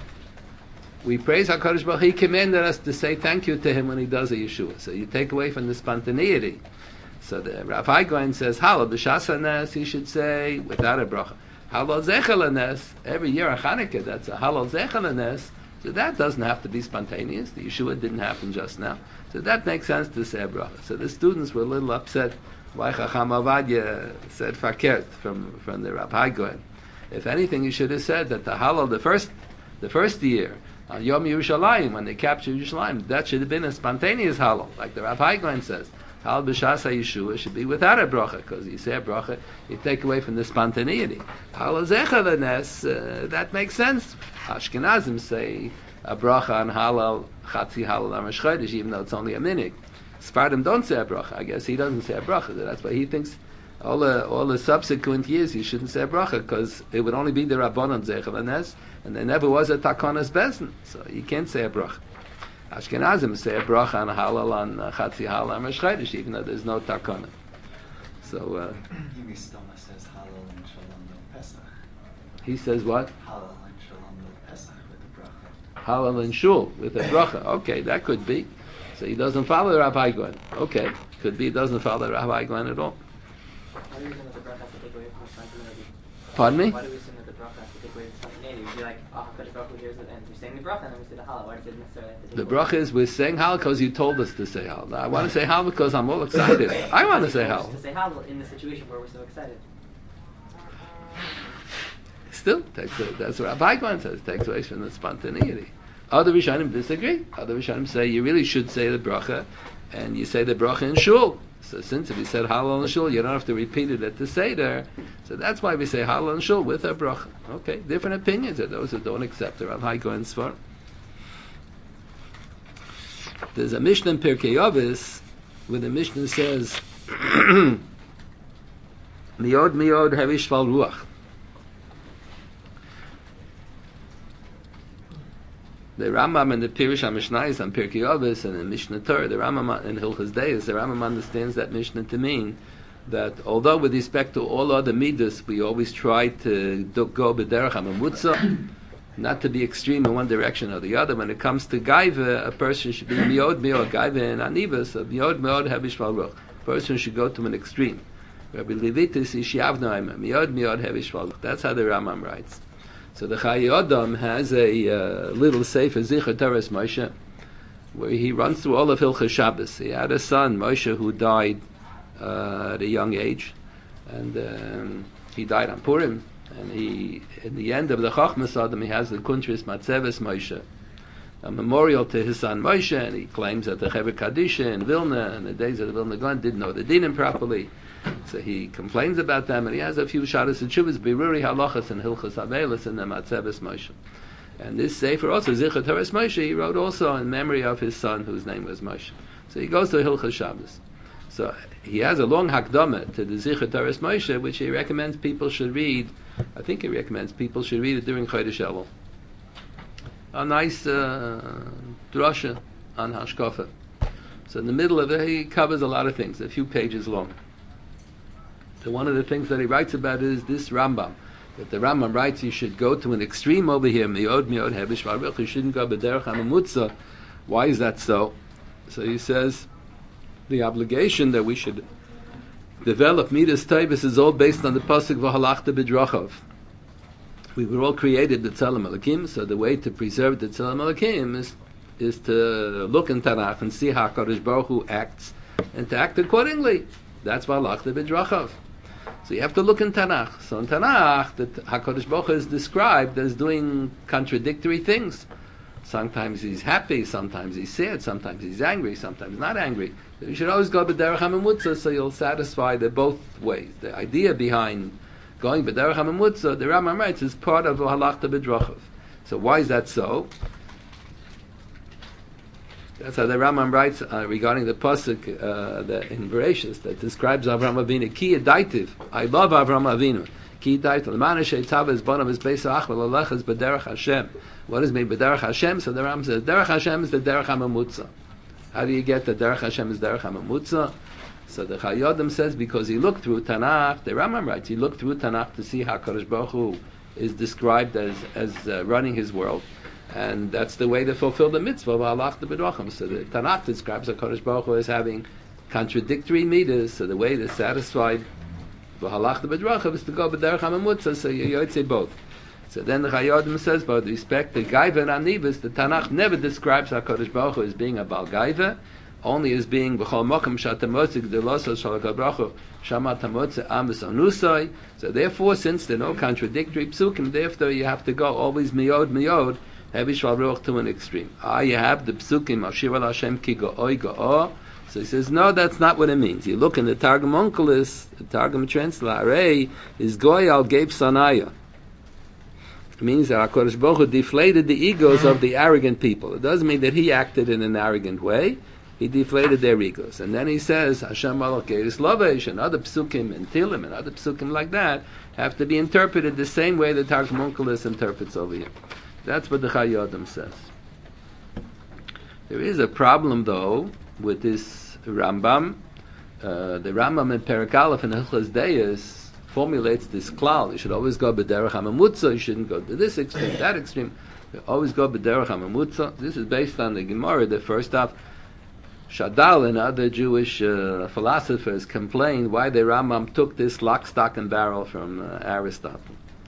we praise HaKadosh Baruch Hu. He commanded us to say thank you to him when he does a Yeshua. So you take away from the spontaneity. So the Rav Hai Goen says halal b'shas hanes, he should say without a bracha. Halal zechel hanes, every year on Chanukah, that's a halal zechel hanes. So that doesn't have to be spontaneous. The Yeshua didn't happen just now. So that makes sense to say a bracha. So the students were a little upset why Chacham Avadia said fakert from the Rav Hai Goen. If anything, you should have said that the halal, the first year, on Yom Yerushalayim, when they captured Yerushalayim, that should have been a spontaneous halal, like the Rav Hai Goen says. Halal b'shas ha-Yeshua should be without a bracha, because you say a bracha, you take away from the spontaneity. Halal zecha l'nes, that makes sense. Ashkenazim say a bracha on halal, chatzi halal amash chodesh, even though it's only a minig. Sfardim don't say a bracha. I guess he doesn't say a bracha. That's why he thinks all the subsequent years you shouldn't say a bracha, because it would only be the Rabbanon Zechel Hanes, and there never was a Takonas Bezin, so you can't say a bracha. Ashkenazim say a bracha on halal on Chatzi halal on Rosh Chodesh, even though there's no Takona. So Yumi Stoma says halal and shalom no Pesach. He says what? Halal and shalom no Pesach with a bracha. Halal and shul with a bracha. Okay, that could be. So he doesn't follow the Rav Hai Goen. Okay, could be he doesn't follow the Rav Hai Goen at all. Why do we assume that the bracha has to take away from the spontaneity? Pardon me? Why do we assume that the bracha has to take away from spontaneity? We'd be like, HaKadosh Baruch Hu hears it, and we're saying the bracha, and then we say the halal. Why does it necessarily have to take The away? bracha is we're saying halal because you told us to say halal. Now, I want to say halal because I'm all excited. I want to say halal. To say halal in the situation where we're so excited. Still, that's what Rav Hai Goen says, takes away from the spontaneity. Other Rishonim disagree. Other Rishonim say you really should say the bracha, and you say the bracha in shul. So since if you said halal in shul, you don't have to repeat it at the seder. So that's why we say halal in shul with a bracha. Okay, different opinions. There are those who don't accept the Rav Hai Goen Svar. There's a Mishnah in Pirkei Avos where the Mishnah says, "Miod miod havish val ruach." The Rambam and the Pirush HaMishnayos on Pirkei Avos and the Mishnah Torah, the Rambam in Hilchos Deis, the Rambam understands that Mishnah to mean that although with respect to all other midas, we always try to go b'derech hamamutza, not to be extreme in one direction or the other. When it comes to gaiva, a person should be miod miod gaiva and anivas, so miod miod habishval ruch. person should go to an extreme. Rabbi Levitis Ishiavnoim Miod Miod Hevish Valach. That's how the Rambam writes. So the Chayei Adam has a little sefer Zichur Teres Moshe, where he runs through all of Hilchos Shabbos. He had a son, Moshe, who died at a young age, and he died on Purim. And he, in the end of the Chachmas Adam, he has the Kuntris Matzeves Moshe, a memorial to his son Moshe, and he claims that the Chevra Kadisha in Vilna, in the days of the Vilna Gaon, didn't know the dinim properly. So he complains about them, and he has a few shadas and shuvas, biruri halachas and hilchas avelis and the matzeves Moshe. And this sefer also, Zichur Teres Moshe, he wrote also in memory of his son, whose name was Moshe. So he goes to Hilchas Shabbos. So he has a long hakdama to the Zichur Teres Moshe, which he recommends people should read. I think he recommends people should read it during Chodesh Elul. A nice drasha on Hashkafa. So in the middle of it, he covers a lot of things, a few pages long. So one of the things that he writes about is this Rambam. That the Rambam writes you should go to an extreme over here, miod hevish v'arich, you shouldn't go b'derech hamamutza. Why is that so? So he says the obligation that we should develop midas taivus is all based on the pasuk v'halachta b'drachav. We were all created b'tzelem Elokim, so the way to preserve the tzelem Elokim is to look in Tanakh and see how HaKadosh Baruch Hu acts, and to act accordingly. That's v'halachta b'drachav. So you have to look in Tanakh. So in Tanakh, that HaKadosh Baruch Hu is described as doing contradictory things. Sometimes he's happy, sometimes he's sad, sometimes he's angry, sometimes not angry. You should always go b'derech hamamutza, so you'll satisfy the both ways. The idea behind going b'derech hamamutza, the Rambam writes, is part of halachta b'drachav. So why is that so? That's how the Rambam writes regarding the pasuk in Bereshis that describes Avraham Avinu. Ki yadaitiv, I love Avraham Avinu. Ki yadaitiv, l'mana sheitzav es bonam es beis ha'ach v'lalech es b'derech Hashem. What does it mean b'derech Hashem? So the Rambam says, derech Hashem is the derech hamamutza. How do you get the derech Hashem is derech hamamutza? So the Chayei Adam says because he looked through Tanakh, the Rambam writes, he looked through Tanakh to see how Kadosh Baruch Hu is described as running his world. And that's the way to fulfill the mitzvah of halachta b'drachim. So the Tanakh describes HaKadosh Baruch Hu as having contradictory midas. So the way to satisfy the halachta b'drachim is to go b'derech hamamutza. So you say both. So then the Chayei Adam says, but with respect to Gaiva and Anivus, the Tanakh never describes HaKadosh Baruch Hu as being a Bal Gaiva, only as being b'chol mokum shatamotzik delosos shal HaKadosh Baruch Hu shamatamotze amis onusai. So therefore, since there are no contradictory psukim, therefore you have to go always miyod hevish v'arich to an extreme. You have the psukim Ashir al Hashem ki go'oi go'o. So he says, no, that's not what it means. You look in the Targum Onkelos, the Targum translate, is goy al geib sanaya. It means that HaKadosh Baruch Hu deflated the egos of the arrogant people. It doesn't mean that he acted in an arrogant way. He deflated their egos. And then he says, Hashem malach geiris lovesh, and other psukim and Tilim and other psukim like that have to be interpreted the same way the Targum Onkelos interprets over here. That's what the Chayei Adam says. There is a problem, though, with this Rambam. The Rambam in Perek Aleph in Hilchos Deis formulates this klal. You should always go b'derech hamamutza. You shouldn't go to this extreme, that extreme. You always go b'derech hamamutza. This is based on the Gemara, the first half. Shadal and other Jewish philosophers complained why the Rambam took this lock, stock, and barrel from Aristotle.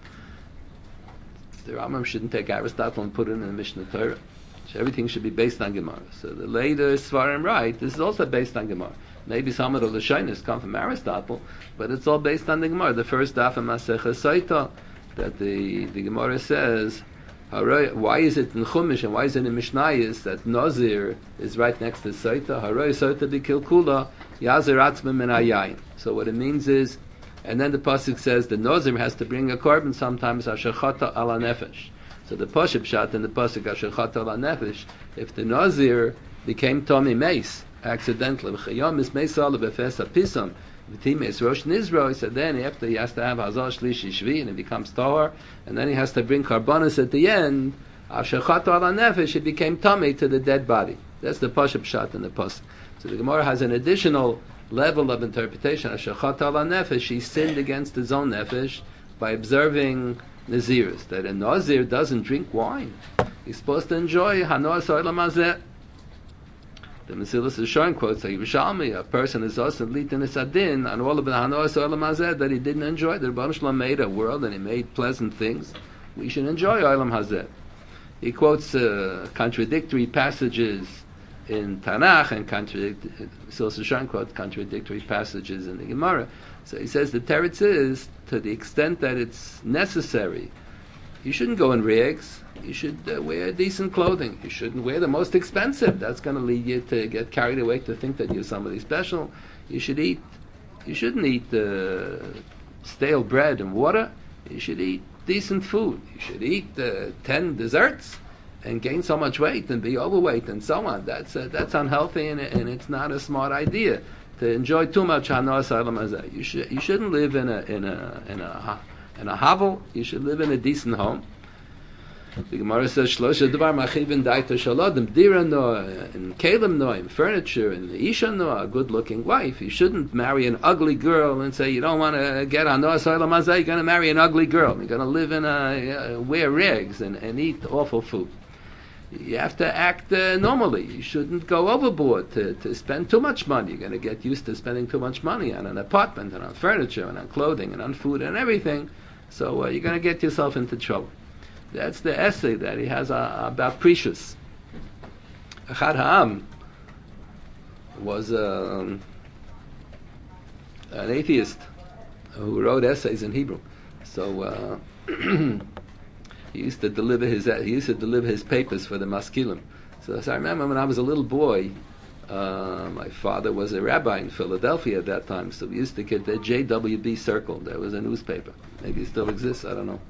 The Rambam shouldn't take Aristotle and put it in the Mishnah Torah. Everything should be based on Gemara. So the later Svarim write, this is also based on Gemara. Maybe some of the Lashonos come from Aristotle, but it's all based on the Gemara. The first daf in Masechah Saita, that the Gemara says, why is it in Chumash and why is it in Mishnayos that Nazir is right next to Saita? Haroi Saita b'kilkula Yazir atzma min hayayin. So what it means is, and then the pasuk says the Nazir has to bring a korban sometimes ashachata ala nefesh. So the pasuk pshat in the pasuk ashachata ala nefesh, if the Nazir became Tommy Mace accidentally, v'chayom is meisal b'fes apisam, v'times rosh nizro, so then after he has to have hazal shlishi shvi and it becomes tahor, and then he has to bring karbanos at the end, ashachata ala nefesh, it became Tommy to the dead body. That's the pasuk pshat in the pasuk. So the Gemara has an additional level of interpretation. Ashachat ala nefesh, he sinned against his own nefesh by observing Naziris, that a Nazir doesn't drink wine. He's supposed to enjoy Hanoas Olam Hazeh. The Mesilas Yesharim quotes a Yerushalmi, a person is also litin adin on all of the hanos olam hazeh that he didn't enjoy. The Rebbeinu Shalom made a world and he made pleasant things. We should enjoy olam hazeh. He quotes contradictory passages in Tanakh and Mesilas Yesharim quotes contradictory passages in the Gemara. So he says the teretz is, to the extent that it's necessary, you shouldn't go in rags. You should wear decent clothing. You shouldn't wear the most expensive. That's going to lead you to get carried away to think that you're somebody special. You shouldn't eat stale bread and water. You should eat decent food. You should eat 10 desserts and gain so much weight and be overweight and so on. That's unhealthy and it's not a smart idea to enjoy too much hanos olam hazeh. You shouldn't live in a hovel. You should live in a decent home. The Gemara says, "Shlosha devar machivin daita shaladim dira noah and kalim noah and furniture and isha noah, a good-looking wife. You shouldn't marry an ugly girl and say you don't want to get hanos olam hazeh. You're going to marry an ugly girl. You're going to live in wear rags and eat awful food. You have to act normally. You shouldn't go overboard to spend too much money. You're going to get used to spending too much money on an apartment and on furniture and on clothing and on food and everything. So you're going to get yourself into trouble." That's the essay that he has about Precious. Echad Ha'am was an atheist who wrote essays in Hebrew. So he used to deliver his papers for the Maskilim. So I remember when I was a little boy, my father was a rabbi in Philadelphia at that time, so we used to get the JWB Circle. There was a newspaper. Maybe it still exists, I don't know.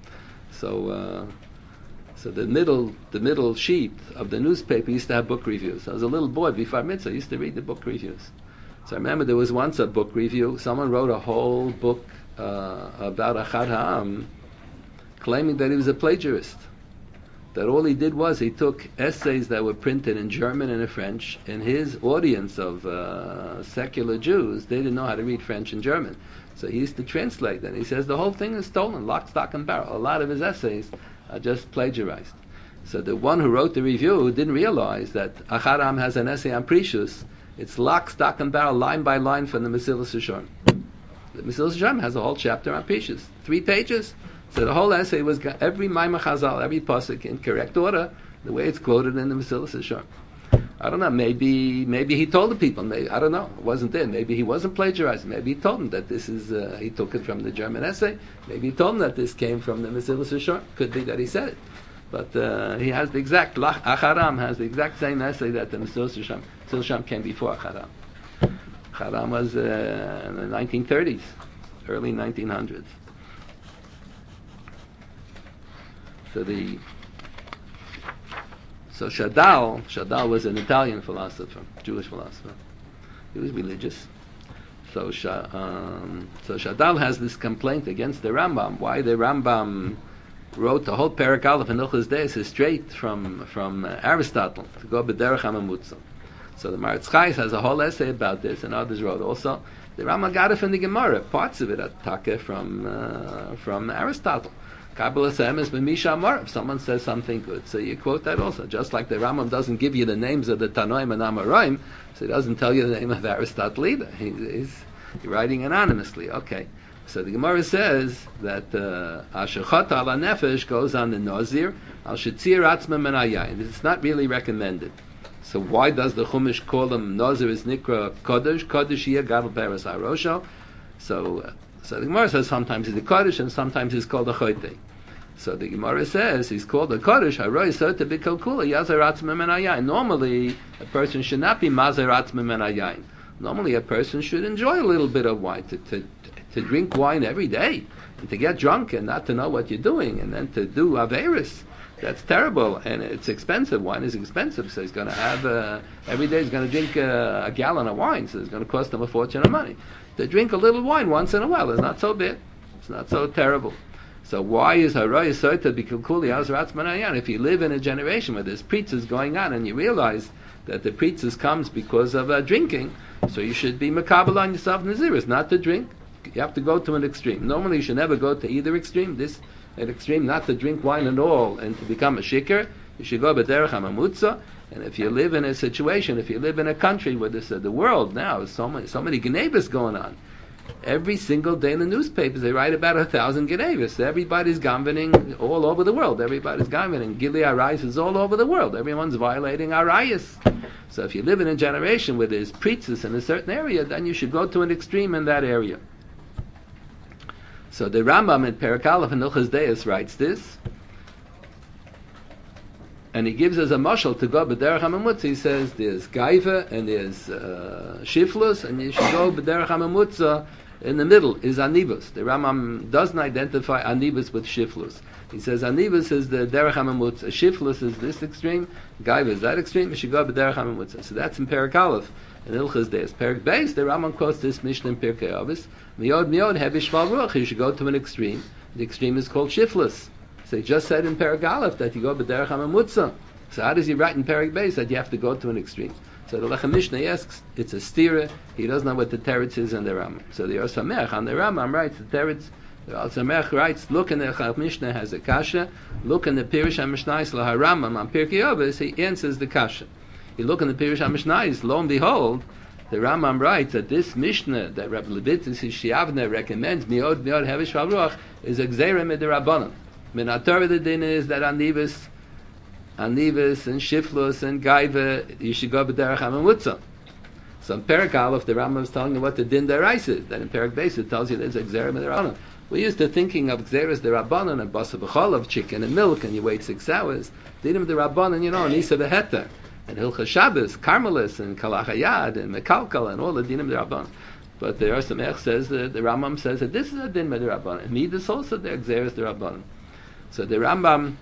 So the middle sheet of the newspaper used to have book reviews. I was a little boy before mitzvah. I used to read the book reviews. So I remember there was once a book review. Someone wrote a whole book about Echad Ha'am, claiming that he was a plagiarist. That all he did was he took essays that were printed in German and in French, and his audience of secular Jews, they didn't know how to read French and German. So he used to translate them. He says the whole thing is stolen, lock, stock, and barrel. A lot of his essays are just plagiarized. So the one who wrote the review didn't realize that Echad Ha'am has an essay on Precious. It's lock, stock, and barrel, line by line from the Mesilas Yesharim. The Mesilas Yesharim has a whole chapter on Precious, 3 pages. So the whole essay was every Maimah Chazal, every pasuk in correct order, the way it's quoted in the Mesilas Yesharim. I don't know. Maybe he told the people. Maybe, I don't know. It wasn't there. Maybe he wasn't plagiarizing. Maybe he told them that this is. He took it from the German essay. Maybe he told them that this came from the Mesilas Yesharim. Could be that he said it, but he has the exact. Echad Ha'am has the exact same essay that the Mesilas Yesharim came before Echad Ha'am. Echad Ha'am was in the 1930s, early 1900s. So Shadal was an Italian philosopher, Jewish philosopher. He was religious. So Shadal has this complaint against the Rambam. Why the Rambam wrote the whole Perek Aleph in Hilchos Deis is straight from Aristotle to go b'derech hamamutza. So the Maritz Chayes has a whole essay about this, and others wrote also. The Rambam got it from the Gemara. Parts of it are taka from Aristotle. Kabbalah Semes b'misha amar. If someone says something good, so you quote that also. Just like the Rambam doesn't give you the names of the Tanoim and Amoraim, so he doesn't tell you the name of Aristotle either. He's writing anonymously. Okay. So the Gemara says that Ashachot ala nefesh goes on the Nazir, al shetzir atzma min hayayin. It's not really recommended. So why does the Chumash call him Nazir is Nikra Kodesh? Kodesh here gadol peres harosho. So the Gemara says sometimes he's a Kodesh and sometimes he's called a Chote. So the Gemara says he's called a Kodesh. Haroi sota b'kalkula yazer atzma min hayayin. Normally a person should not be mazer atzma min hayayin. Normally a person should enjoy a little bit of wine, to drink wine every day, and to get drunk and not to know what you're doing, and then to do Averis. That's terrible, and it's expensive. Wine is expensive, so he's going to have, every day he's going to drink a gallon of wine, so it's going to cost him a fortune of money. To drink a little wine once in a while is not so bad. It's not so terrible. So why is Haroi Sota B'Kilkuli Azratz Manayan? If you live in a generation where there's preachers going on, and you realize that the preachers comes because of drinking, so you should be makabel on yourself Naziris, not to drink. You have to go to an extreme. Normally you should never go to either extreme. An extreme not to drink wine at all and to become a shikr. You should go b'derech hamamutza, And if you live in a situation, if you live in a country where the world now is so many Genevas going on, every single day in the newspapers they write about 1,000 Genevas. Everybody's gambening all over the world. Everybody's gambening. Gili Arayis is all over the world. Everyone's violating Arayis. So if you live in a generation where there's preachers in a certain area, then you should go to an extreme in that area. So the Rambam in Perek Aleph in Hilchos Deis writes this, and he gives us a mashal to go b'derech hamamutza. He says there's gaiva and there's shiflus, and you should go b'derech hamamutza. In the middle is anivus. The Rambam doesn't identify anivus with shiflus. He says anivus is the derech hamamutza, shiflus is this extreme, gaiva is that extreme. You should go b'derech hamamutza. So that's in Perek Aleph in Hilchos Deis. Perek Beis, the Rambam quotes this Mishnah in Pirkei Avos. Miod heavy shval ruach. You should go to an extreme. The extreme is called shiflus. So he just said in Perek Aleph that you go b'derech hamamutza. So how does he write in Perek Beis that you have to go to an extreme? So the Lechem Mishnah asks, it's a stira. He doesn't know what the teretz is in the Rambam. So the Or Sameach on the Rambam writes the teretz. The Or Sameach writes, look in the Lechem Mishnah has a kasha. Look in the Pirush HaMishnayis LaHaRambam on Pirkei Avos. He answers the kasha. You look in the Pirush HaMishnayis. Lo and behold, the Rambam writes that this Mishnah that Rabbi Levitzis Shiavne recommends miod hevish v'ruach is a gzeira midrabanan. Minator the din is that anivus and shiflus and gaiva you should go b'derech hamamutza. So in Perek Aleph the Rambam is telling you what the din deraisa is. Then in Perek Beis it tells you there's a gzeira midrabanan. We're used to thinking of gzeras derabanan and basa b'chol, chicken and milk, and you wait 6 hours. Dinim derabanan, nisa v'heter. And Hilchas Shabbos, Carmelis, and Kalachayad, and Mekalkal, and all the dinim derabanan. But the Or Sameach says, the Rambam says that this is a din derabanan. And Midas also there gzeras derabanan. So the Rambam,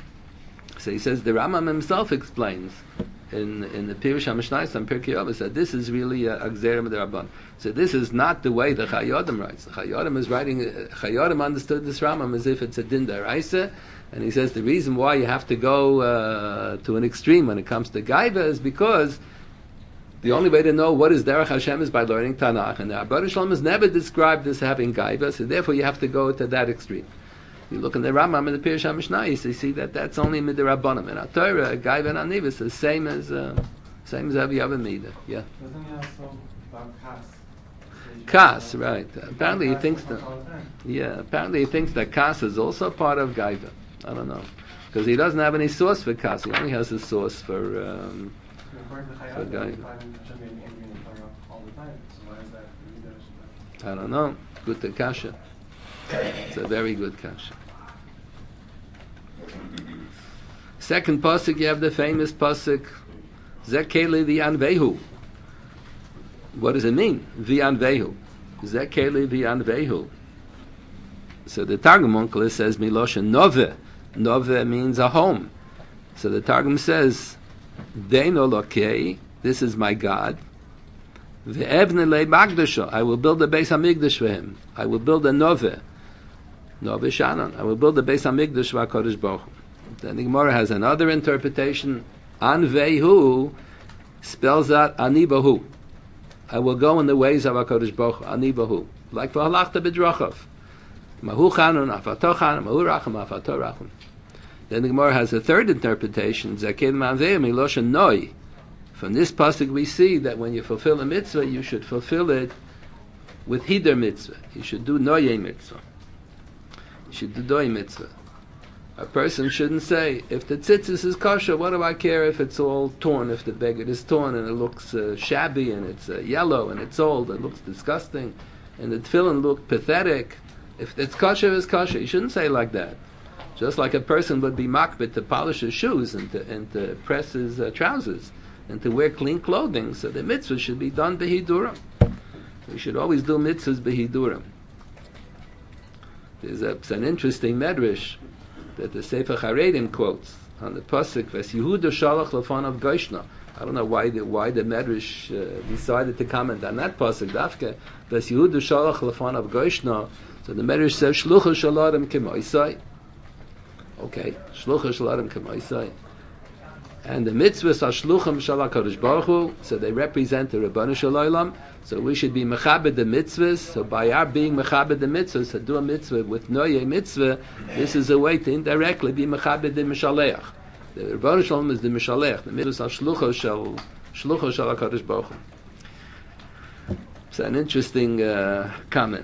so he says the Rambam himself explains in the Pirush HaMishnayis on Pirkei Avos that this is really a gzeira midrabanan. So this is not the way the Chayodim writes. The Chayodim is writing. Chayodim understood this Rambam as if it's a din deraisa, and he says the reason why you have to go to an extreme when it comes to gaiva is because the only way to know what is derech Hashem is by learning Tanakh, and the Abba Shalom is never described as having gaiva, so therefore you have to go to that extreme. You look in the Rambam in the Pirush HaMishnayis, you see that that's only midrabanan. In our Torah, gaiva and anivus is the same as every other midah. Yeah. Doesn't he also about Kas, right? Apparently he thinks that. Yeah, apparently he thinks that kas is also part of gaiva. I don't know, because he doesn't have any source for kas. He only has a source for gaiva. I don't know. Good to kasha. It's a very good kasha. Second pasuk, you have the famous pasuk, Zekele v'yanvehu. What does it mean? V'yanvehu. Zekele v'yanvehu. So the Targum Onkelos says Milosha Nove. Nove means a home. So the Targum says, Deino lokei, this is my God. Ve'evne le magdasho, I will build a Beis Hamikdash for him. I will build a Nove. Nove Shannon. I will build a Beis Hamikdash for HaKadosh Baruch Hu. Then the Gemara has another interpretation. Anvehu spells out Anibahu. I will go in the ways of HaKadosh Baruch Hu. Anibahu. Like V'halachta b'drachav. Mahu chanun afato chanun, mahu racham afato racham. Then the Gemara has a third interpretation. Zaken ma'aveh milosha noi. From this pasuk we see that when you fulfill a mitzvah, you should fulfill it with hider mitzvah. You should do noye mitzvah. You should do doy mitzvah. A person shouldn't say, if the tzitzis is kosher, what do I care if it's all torn, if the beggar is torn and it looks shabby and it's yellow and it's old and looks disgusting and the tefillin look pathetic. If it's kosher, it's kosher. You shouldn't say like that. Just like a person would be makbid to polish his shoes and to press his trousers and to wear clean clothing. So the mitzvah should be done behiduram. We should always do mitzvahs behiduram. There's an interesting medrash that the Sefer Charedim quotes on the pasuk Ves Yehuda Shalach Lefanav Goshna. I don't know why the medrash decided to comment on that pasuk dafke Ves Yehuda Shalach Lefanav Goshna. So the medrash says Shlucha Shaladim Kemoisai. Okay, Shlucha Shaladim Kemoisai. And the mitzvahs are Shluchim Shalach Kadosh Baruch Hu, so they represent the Rabbanu Shalom. So we should be mechabed the mitzvahs. So by our being mechabed the mitzvahs, to do a mitzvah with noye mitzvah, this is a way to indirectly be mechabed the mishaleach. The Rebbeinu Shalom is the Mishalech, the mitzvah shlucho shel HaKadosh Baruch Hu. It's an interesting comment.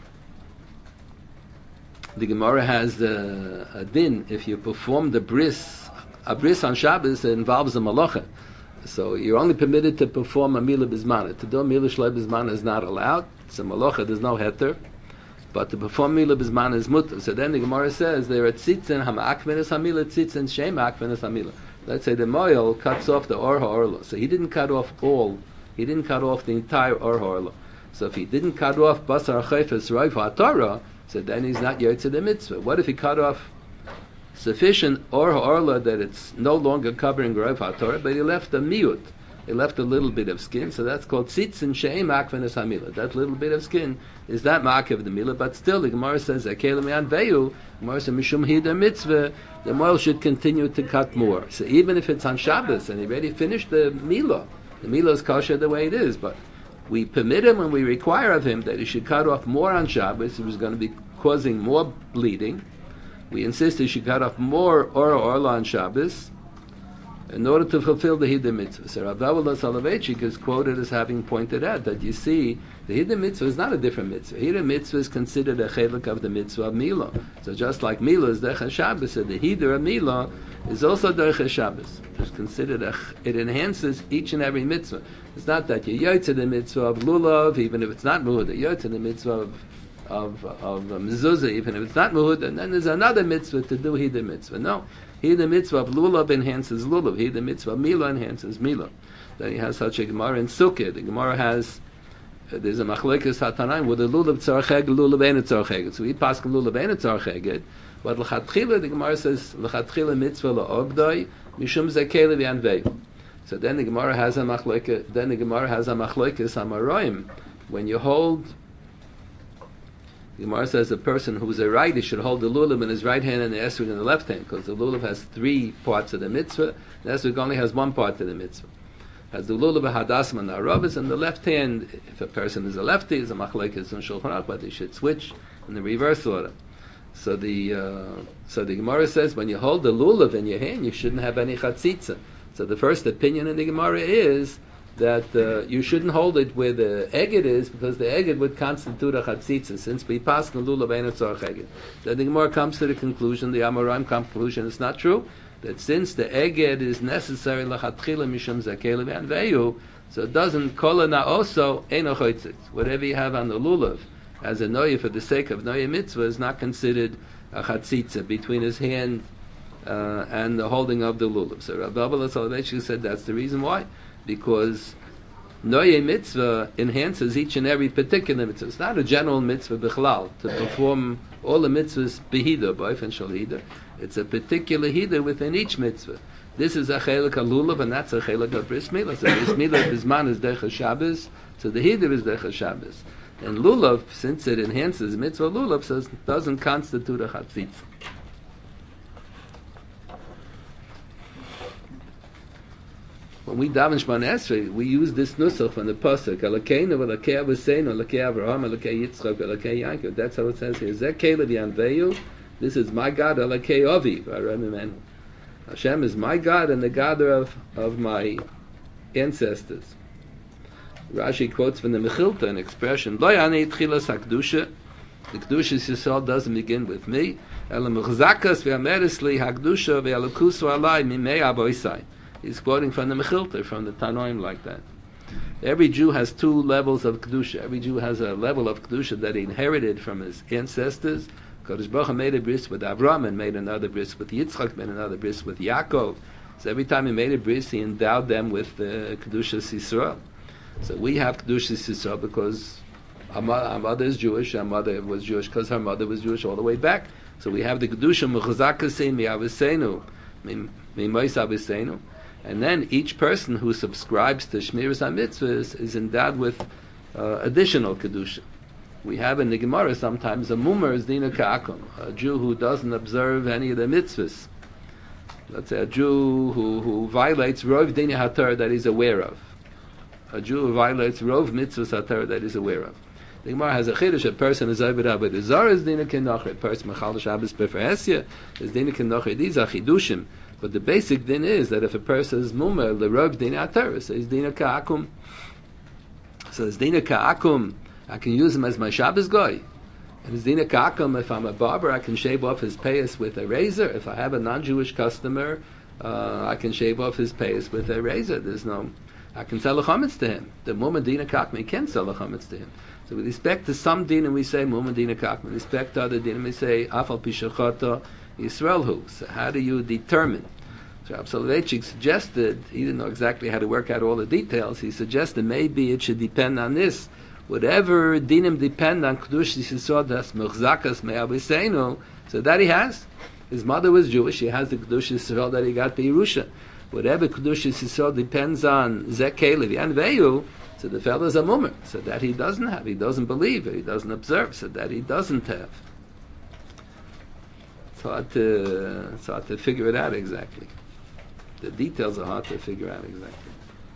The Gemara has a din, if you perform a bris on Shabbos, it involves a malacha. So you're only permitted to perform a milah bizmana. To do a milah shloi bizmana is not allowed. It's a malacha, there's no heter. But to perform milah bizmana is mutter. So then the Gemara says, there are tzitzin hama'akmenes hamilah, tzitzin shem ha'akmenes hamilah. Let's say the moil cuts off the or ha'orlo. So he didn't cut off he didn't cut off the entire or ha'orlo. So if he didn't cut off basar ha'chayfes roiv ha'torah, so then he's not yotze the mitzvah. What if he cut off sufficient or ha'orla that it's no longer covering roiv ha'torah, but he left a miut, he left a little bit of skin, so that's called tzitzin she'em akvenes hamilah. That little bit of skin is that ma'akev the milah, but still the Gemara says akelim yanveyu, Gemara says mishum hider mitzvah, the moil should continue to cut more. So even if it's on Shabbos and he already finished the milah is kosher the way it is, but we permit him and we require of him that he should cut off more on Shabbos. He was going to be causing more bleeding. We insist he should cut off more orla on Shabbos in order to fulfill the Hiddur Mitzvah. So Rav Avila Soloveitchik is quoted as having pointed out that you see, the Hiddur Mitzvah is not a different mitzvah. Hiddur Mitzvah is considered a chelik of the mitzvah of Milah. So just like Milah is Derech Shabbos, so the Hiddur of Milah is also Derech Shabbos. It's considered it enhances each and every mitzvah. It's not that you yotze the mitzvah of lulav, even if it's not muhud, you yotze the mitzvah of mezuzah, even if it's not muhud, and then there's another mitzvah to do Hiddur Mitzvah. No. Hiddur Mitzvah of lulav enhances lulav. Hiddur Mitzvah of milah enhances milah. Then he has such a Gemara in Sukkah. The Gemara has, there's a machlekes hatanaim with the lulav tzarcheg, lulav ein tzarcheg. So we pass lulav ein tzarcheg. But l'chatchila, the Gemara says, l'chatchila mitzvah la'ogdoi, mishum zakele v'yanvei. So then the Gemara has a machlekes, amaroim. When you hold, the Gemara says a person who's a righty should hold the lulav in his right hand and the esrog in the left hand, because the lulav has 3 parts of the mitzvah, the esrog only has 1 part of the mitzvah. Has the lulav hadasman arabas, and the left hand, if a person is a lefty, is a machlekes on Shulchan Aruch, but they should switch in the reverse order. So the Gemara says when you hold the lulav in your hand, you shouldn't have any chatzitza. So the first opinion in the Gemara is that you shouldn't hold it where the eged is, because the eged would constitute a chatzitza, since we pass the lulav ein tzarch eged. Then the Gemara comes to the conclusion, the Amoraim conclusion, it's not true, that since the eged is necessary lachatchila mishum zakele v'anveyu, so it doesn't kola na'oso eino choitzitz. Whatever you have on the lulav as a noya for the sake of noya mitzvah is not considered a chatzitza between his hand and the holding of the lulav. So Rav Avila Soloveitchik said that's the reason why, because noye mitzvah enhances each and every particular mitzvah. It's not a general mitzvah bichlal to perform all the mitzvahs behida, b'ofen shel hida. It's a particular hida within each mitzvah. This is a chelik lulav, and that's a chelik of bris milah. So bris milah bisman is derech Shabbos, so the hida is derech Shabbos. And lulav, since it enhances mitzvah lulav, says doesn't constitute a chatzitz. When we daven Shemona Esrei, we use this nusach from the pasuk Elokeinu v'Elokei Avuseinu, Elokei Avraham, Elokei Yitzchak, Elokei Yaakov. That's how it says here. Zeh Kelev Yanveyu. This is my God, Elokei Avi. Hashem is my God and the God of my ancestors. Rashi quotes from the Mechilta an expression, Lo yani tchilas hakdusha. The Kedushas Yisrael doesn't begin with me. Ela mechzakas ve'ameres li hakdusha ve'elokusu alai mimei aboisai. He's quoting from the Mechilta, from the Tanoim, like that. Every Jew has 2 levels of Kedusha. Every Jew has a level of Kedusha that he inherited from his ancestors. Kodesh Baruch Hu made a bris with Avram, and made another bris with Yitzchak, made another bris with Yaakov. So every time he made a bris, he endowed them with the Kedushas Yisrael. So we have Kedushas Yisrael because our mother is Jewish, our mother was Jewish because her mother was Jewish all the way back. So we have the Kedusha Mechazakasei Mi'aviseinu, Mi'mois Aviseinu. And then each person who subscribes to Shmiras HaMitzvahs is endowed with additional Kedusha. We have in the Gemara sometimes a Mumar is Dina Ka'akum, a Jew who doesn't observe any of the mitzvahs. Let's say a Jew who violates Rov Dina HaTorah that he's aware of. A Jew who violates Rov Mitzvahs HaTorah that he's aware of. The Gemara has a chiddush, a person is Ovid Avodah Zarah is Dina Kenocher, a person Mechal Shabbos B'Feresya is Dina Kenocher. These are chidushim. But the basic din is that if a person is mumer l'rog din atar, so he's dina ka'akum. So it's dina ka'akum. I can use him as my Shabbos guy. And it's dina ka'akum. If I'm a barber, I can shave off his payas with a razor. If I have a non-Jewish customer, I can shave off his payas with a razor. I can sell a chametz to him. The moment dina ka'akum, he can sell a chametz to him. So with respect to some dinim, we say moment dina ka'akum. With respect to other dinim, we say afal pishachata Yisrael hu. So how do you determine? So Rav Soloveitchik suggested, he didn't know exactly how to work out all the details, he suggested maybe it should depend on this. Whatever dinim depend on Kedush Yisrael, das Mechzakas Me'aviseinu, so that he has. His mother was Jewish, he has the Kedush Yisrael that he got by Yerusha. Whatever Kedush Yisrael depends on Zek Kelev and Veyu, so the fellow's a mummer, so that he doesn't have, he doesn't believe, he doesn't observe, so that he doesn't have. It's hard to figure it out exactly. The details are hard to figure out exactly.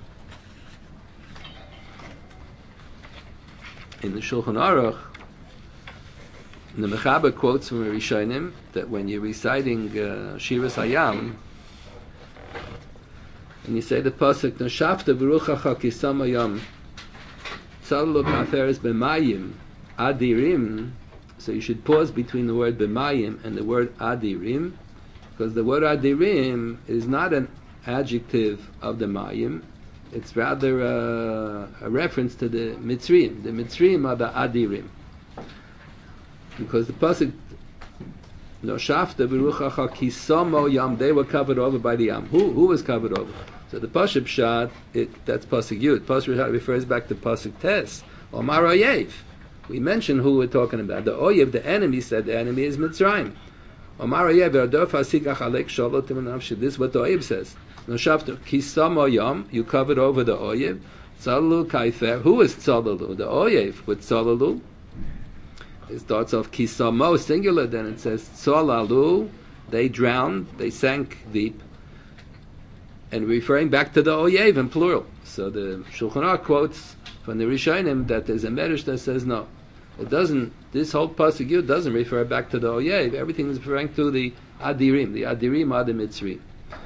In the Shulchan Aruch, the Mechaber quotes from Rishonim that when you're reciting Shiras Hayam, and you say the pasuk Nashafta Beruchacha Kisam Hayam Tzadlo B'aferes B'mayim Adirim, so you should pause between the word B'mayim and the word Adirim, because the word Adirim is not an adjective of the Mayim, it's rather a reference to the Mitzrayim. The Mitzrayim are the Adirim. Because the pasuk No Shafta Beruchacha Kisamo Yam, they were covered over by the Yam. Who was covered over? So the pasuk Pshat, that's pasuk Yud. Pasuk Pshat refers back to pasuk Tes. Omar Oyev. We mentioned who we're talking about. The Oyev, the enemy, said the enemy is Mitzrayim. Omar Oyev, this is what the Oyev says. No Shafta Kisamo Yam, you covered over the Oyev. Tzalalu Kaifer. Who is Tzalalu? The Oyev with Tzalalu. It starts off Kisamo, singular, then it says Tzalalu, they drowned, they sank deep. And referring back to the Oyev in plural. So the Shulchan Aruch quotes from the Rishonim that there's a Medrash that says no. It doesn't, this whole pasuk Yud doesn't refer back to the Oyev. Everything is referring to the Adirim. The Adirim are the Mitzri.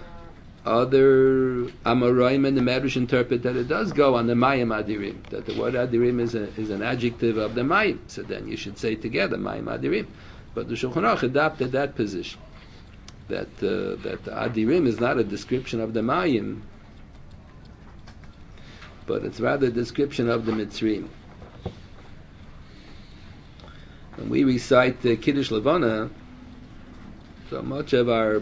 Other Amoraim and the Medrash interpret that it does go on the Mayim Adirim, that the word Adirim is an adjective of the Mayim. So then you should say together Mayim Adirim. But the Shulchan Aruch adopted that position, that the Adirim is not a description of the Mayim, but it's rather a description of the Mitzrim. When we recite Kiddush Levana, so much of our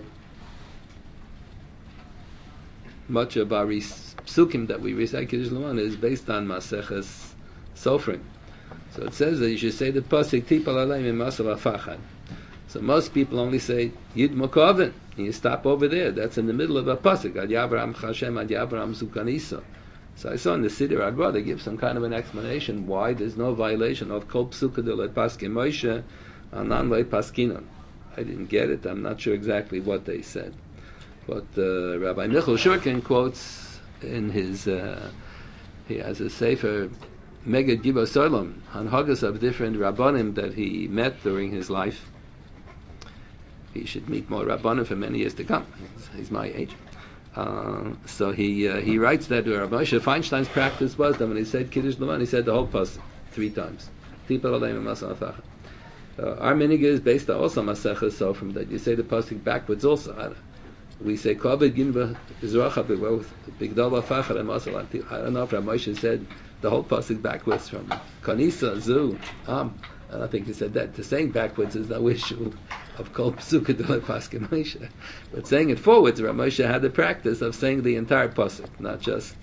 psukim that we recite Kiddush Levana is based on Maseches Sofrim. So it says that you should say the pasuk Tipal Aleim Masal Afachad. So most people only say Yid Mokoven, and you stop over there. That's in the middle of a pasuk. Ad Yavram Chashem Ad Yavram Zukanisa. So I saw in the Siddur Agba they give some kind of an explanation why there's no violation of Kol Psuka de Le Paskin Moshe Anan Le Paskinon. I didn't get it. I'm not sure exactly what they said. But Rabbi Michal Shurkin quotes in his, he has a sefer, Megad Giba Solom, on Haggis of different Rabbanim that he met during his life. He should meet more Rabbanim for many years to come. He's my age. So he writes that Rabbi Moshe Feinstein's practice was that when he said Kiddush Levana, he said the whole pasuk 3 times. Our minig is based on also Maseches Sofrim, that you say the pasuk backwards also. We say Kovid Ginva Izracha Bigdal Fachar and Masal. I don't know if Rabbi Moshe said the whole pasuk backwards from Kanisa Zu and I think he said that. The saying backwards is no issue of Kol Psuka Dole Paskin Moshe, but saying it forwards, Rabbi Moshe had the practice of saying the entire pasuk, not just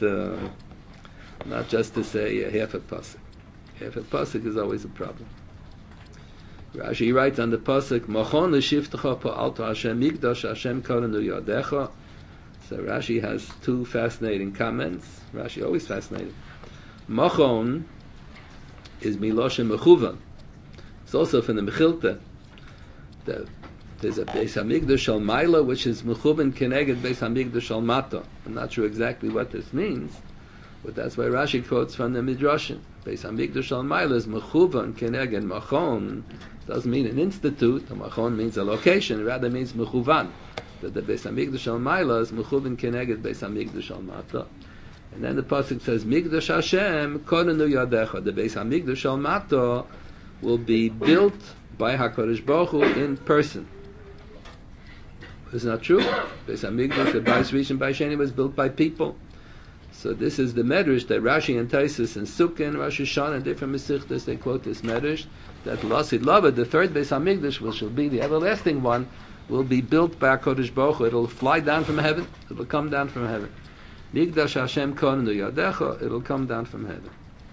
to say half a pasuk. Half a pasuk is always a problem. Rashi writes on the pasuk, Machon l'shivtecha pa'alto Hashem mikdash Hashem korenu yadecha. So Rashi has 2 fascinating comments. Rashi always fascinating. Machon is miloshem mechuvan. It's also from the Mechilta. There's a Beis Hamikdash al Maila, which is mechuvan keneged Beis Hamikdash al Mata. I'm not sure exactly what this means, but that's why Rashi quotes from the Midrashim. Beis Hamikdash al Maila is mechuvan keneged Machon. Doesn't mean an institute. A machon means a location. It rather means mechuvan. that the Beis Hamikdash al Maila is mechuvin keneged Beis Hamikdash al Mata. And then the pasuk says, Mikdash Hashem konenu yadecha. The Beis Hamikdash al Mata will be built by HaKadosh Baruch Hu in person. It's not true. Beis Hamikdash, the Bais Rishon Bais Sheni, was built by people. So this is the medrash that Rashi and Taisus and Sukkah and Rosh Hashanah and different Mesichtas, they quote this medrash that Lasid Lava, the third Beis Hamikdash, which will be the everlasting one, will be built by HaKadosh Baruch Hu. It'll fly down from heaven. It'll come down from heaven. Mikdash Hashem konenu yadecha. It'll come down from heaven.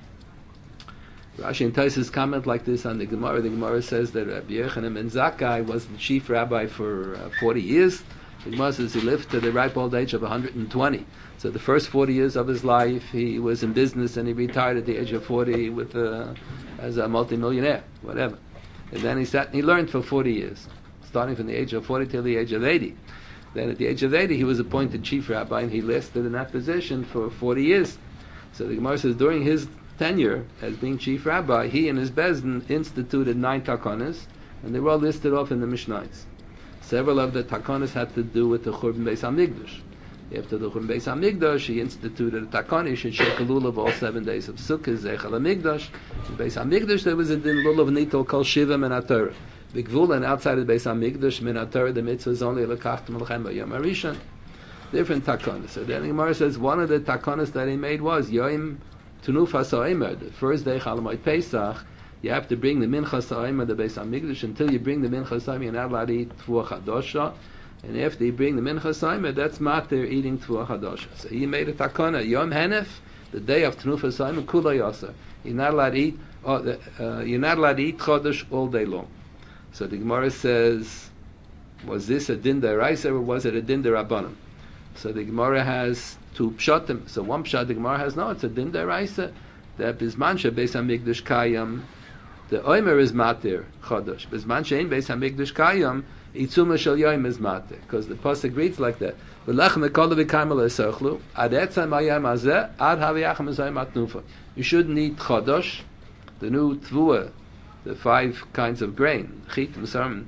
Rashi and Taisus comment like this on the Gemara. The Gemara says that Rabbi Yochanan ben Zakkai was the chief rabbi for 40 years. The Gemara says he lived to the ripe old age of 120. So the first 40 years of his life, he was in business, and he retired at the age of 40 with as a multimillionaire, whatever. And then he sat and he learned for 40 years, starting from the age of 40 till the age of 80. Then at the age of 80, he was appointed chief rabbi, and he lasted in that position for 40 years. So the Gemara says during his tenure as being chief rabbi, he and his Bezdin instituted 9 takanas, and they were all listed off in the Mishnayos. Several of the takanas had to do with the Churban Beis Hamikdash. After the Churban Beis Hamikdash, he instituted a takana: you should shake a lulav all 7 days of Sukkah, Zeichel Hamikdash. In Beis Hamikdash, there was a din lulav nitel kol shiva min haTorah. Bigvul, and outside of Beis Hamikdash, min haTorah, the mitzvah is only lekachtem lechem b'yom harishon. Different takanas. So then the Gemara says one of the takanas that he made was Yom Tenufas Ha'omer, the first day Chalamoid Pesach. You have to bring the Minchas Ha'omer, the Beis Hamikdash. Until you bring the Minchas Ha'omer, you're not allowed to eat Tfuah Chadosha. And after you bring the Minchas Ha'omer, that's matter eating Tfuah Chadosha. So he made a takana, Yom Henef, the day of Tenufas Ha'omer, Kula Yasser. You're not allowed to eat. You're not allowed to eat Chodesh all day long. So the Gemara says, was this a din deraisa or was it a din derabanan? So the Gemara has 2 pshatim. So one pshat the Gemara has, no, it's a din deraisa. That bismansha Beis Hamikdash kayam, the omer is matir chodesh. Bismansha in Beis Hamikdash kayam, itzuma shel yom is matir. Because the pasuk reads like that. V'lechem ekol v'kaimel esochlu ad etzem hayom hazeh ad haviyachem ezayim atnufa. You shouldn't eat chodesh, the new tvua, the 5 kinds of grain, chit, musarm,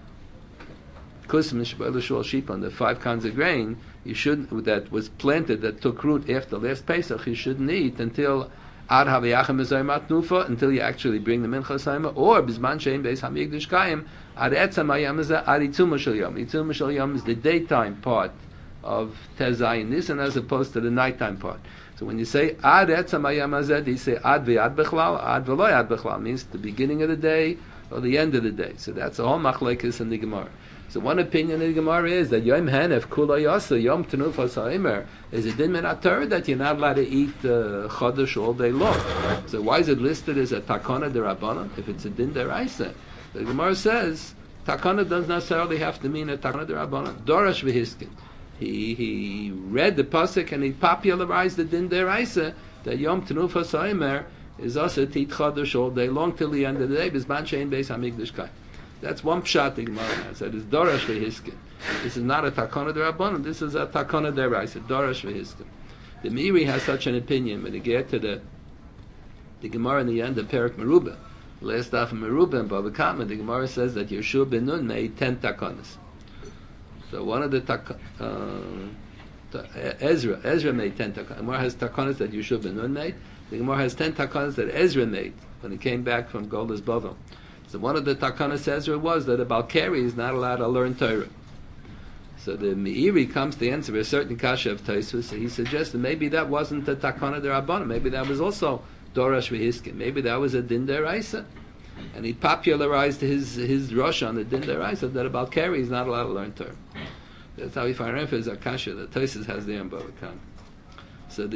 kusm, shbelashul, shipon, the 5 kinds of grain. You shouldn't, that was planted, that took root after last Pesach, you shouldn't eat until ad havayachem ezayim atnufa, until you actually bring the minchas ha'omer, or bizman shein beis hamikdash kayim ad etzem hayom hazeh ad itzuma shel yom. Itzuma shel yom is the daytime part of Tezayin Nisan as opposed to the nighttime part. So when you say ad etzem hayom hazeh, you say ad v'yad bechlal, ad v'lo yad bechlal, means the beginning of the day or the end of the day. So that's a whole machlekes in the Gemara. So one opinion in the Gemara is that Yom Henef Kula Yasa Yom Tenufas Ha'omer is a din min haTorah that you're not allowed to eat chodesh all day long. So why is it listed as a takana derabanan if it's a din deraisa? The Gemara says takana does not necessarily have to mean a takana derabanan. Dorash v'hiskin. He read the pasuk and he popularized the din deraisa that Yom Tenufas Ha'omer is also to eat chodesh all day long till the end of the day. Bizman shein beis hamikdash kai. That's one pshat the Gemara has. That is Dorash v'hiskin. This is not a takana d'Rabbanan. This is a takana d'Oraisa. Dorash v'hiskin. The Meiri has such an opinion when they get to the Gemara in the end of Perek Merubah. Last half of Merubah and Bava Kama, the Gemara says that Yeshua ben Nun made 10 takanas. So one of the Ezra made 10 takanas. The Gemara has takanas that Yeshua ben Nun made. The Gemara has 10 takanas that Ezra made when he came back from Goldas Bavel. So one of the takanas Ezra was that a Balkari is not allowed to learn Torah. So the Meiri comes to answer a certain kasha of Tosfos. So he suggests that maybe that wasn't the takana d'Rabbanan. Maybe that was also Dorash v'hiskin. Maybe that was a din d'Oraisa. And he popularized his rush on the din d'Oraisa that a Balkari is not allowed to learn Torah. That's how we find reference a kasha that Tosfos has there in Bava Kama. So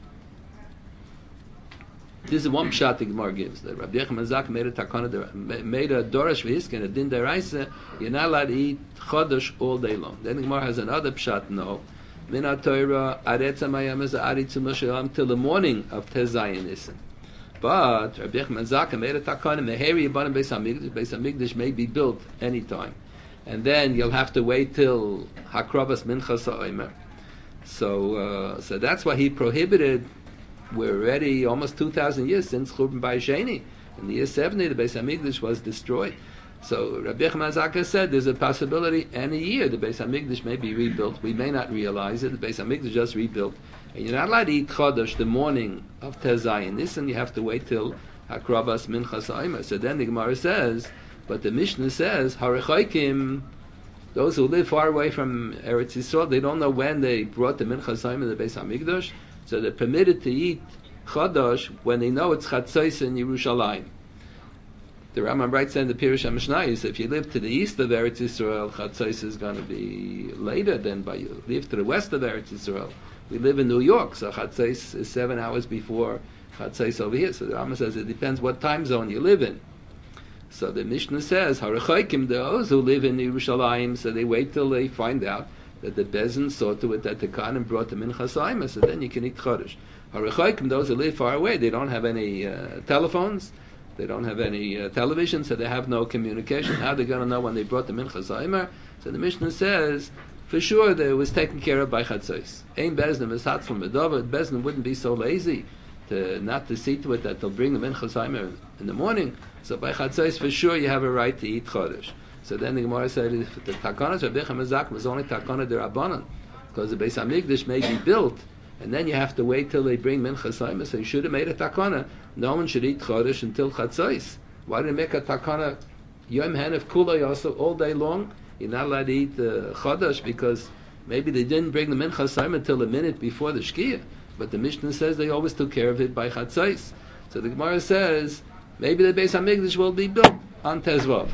this is one pshat the Gemara gives, that Rabbi Yochanan ben Zakkai made a Dorash v'hiskin, a din d'Oraisa. You're not allowed to eat chodesh all day long. Then the Gemara has another pshat, no. Min haTorah ad etzem hayom hazeh ad itzuma shel yom, till the morning of Tezayin Nisan. But Rabbi Yochanan ben Zakkai made a takana, meheri yibanim beis hamikdash. Beis hamikdash may be built any time, and then you'll have to wait till hakravas minchas ha'omer. So that's why he prohibited. We're already almost 2,000 years since Churban Bais Sheni. In the year 70, the Beis Hamikdash was destroyed. So Rabbi Yochanan Zakkai said there's a possibility any year the Beis Hamikdash may be rebuilt. We may not realize it. The Beis Hamikdash just rebuilt. And you're not allowed to eat Chodesh the morning of Tezayin. This, and you have to wait till Hakrabas Minchas Ha'omer. So then the Gemara says, but the Mishnah says, Harechaikim, those who live far away from Eretz Yisrael, they don't know when they brought the Minchas Ha'omer to the Beis Hamikdash, so they're permitted to eat Chodesh when they know it's Chatzos in Yerushalayim. The Rambam writes in the Pirush HaMishnayos, if you live to the east of Eretz Yisrael, Chatzos is going to be later than by you live to the west of Eretz Yisrael. We live in New York, so Chatzos is 7 hours before Chatzos over here. So the Rambam says it depends what time zone you live in. So the Mishnah says, Harechaikim, those who live in Yerushalayim, so they wait till they find out that the Bezin saw to it that the Kohanim brought the Minchas Ha'omer, so then you can eat Chodesh. Harechaikim, those who live far away, they don't have any telephones, they don't have any television, so they have no communication. How are they going to know when they brought the Minchas Ha'omer? So the Mishnah says, for sure, that it was taken care of by Chatzos. Ein Bezdin V'satz from Bedover. Bezdin wouldn't be so lazy not to see to it that they'll bring the Minchas Ha'omer in the morning. So by Chatzos, for sure, you have a right to eat Chodesh. So then the Gemara said, if the Takanas Rabbi Yochanan Zakkai was only Takana D'Rabbanan, because the Beis Hamikdash may be built, and then you have to wait till they bring Minchas Ha'omer. So you should have made a Takana. No one should eat Chodesh until Chatzos. Why did you make a Takana Yom Hanef Kula Yosef all day long? You're not allowed to eat Chodesh because maybe they didn't bring the Minchas Ha'omer until a minute before the Shkia. But the Mishnah says they always took care of it by Chatzos. So the Gemara says, maybe the Beis Hamikdash will be built on Tezvav.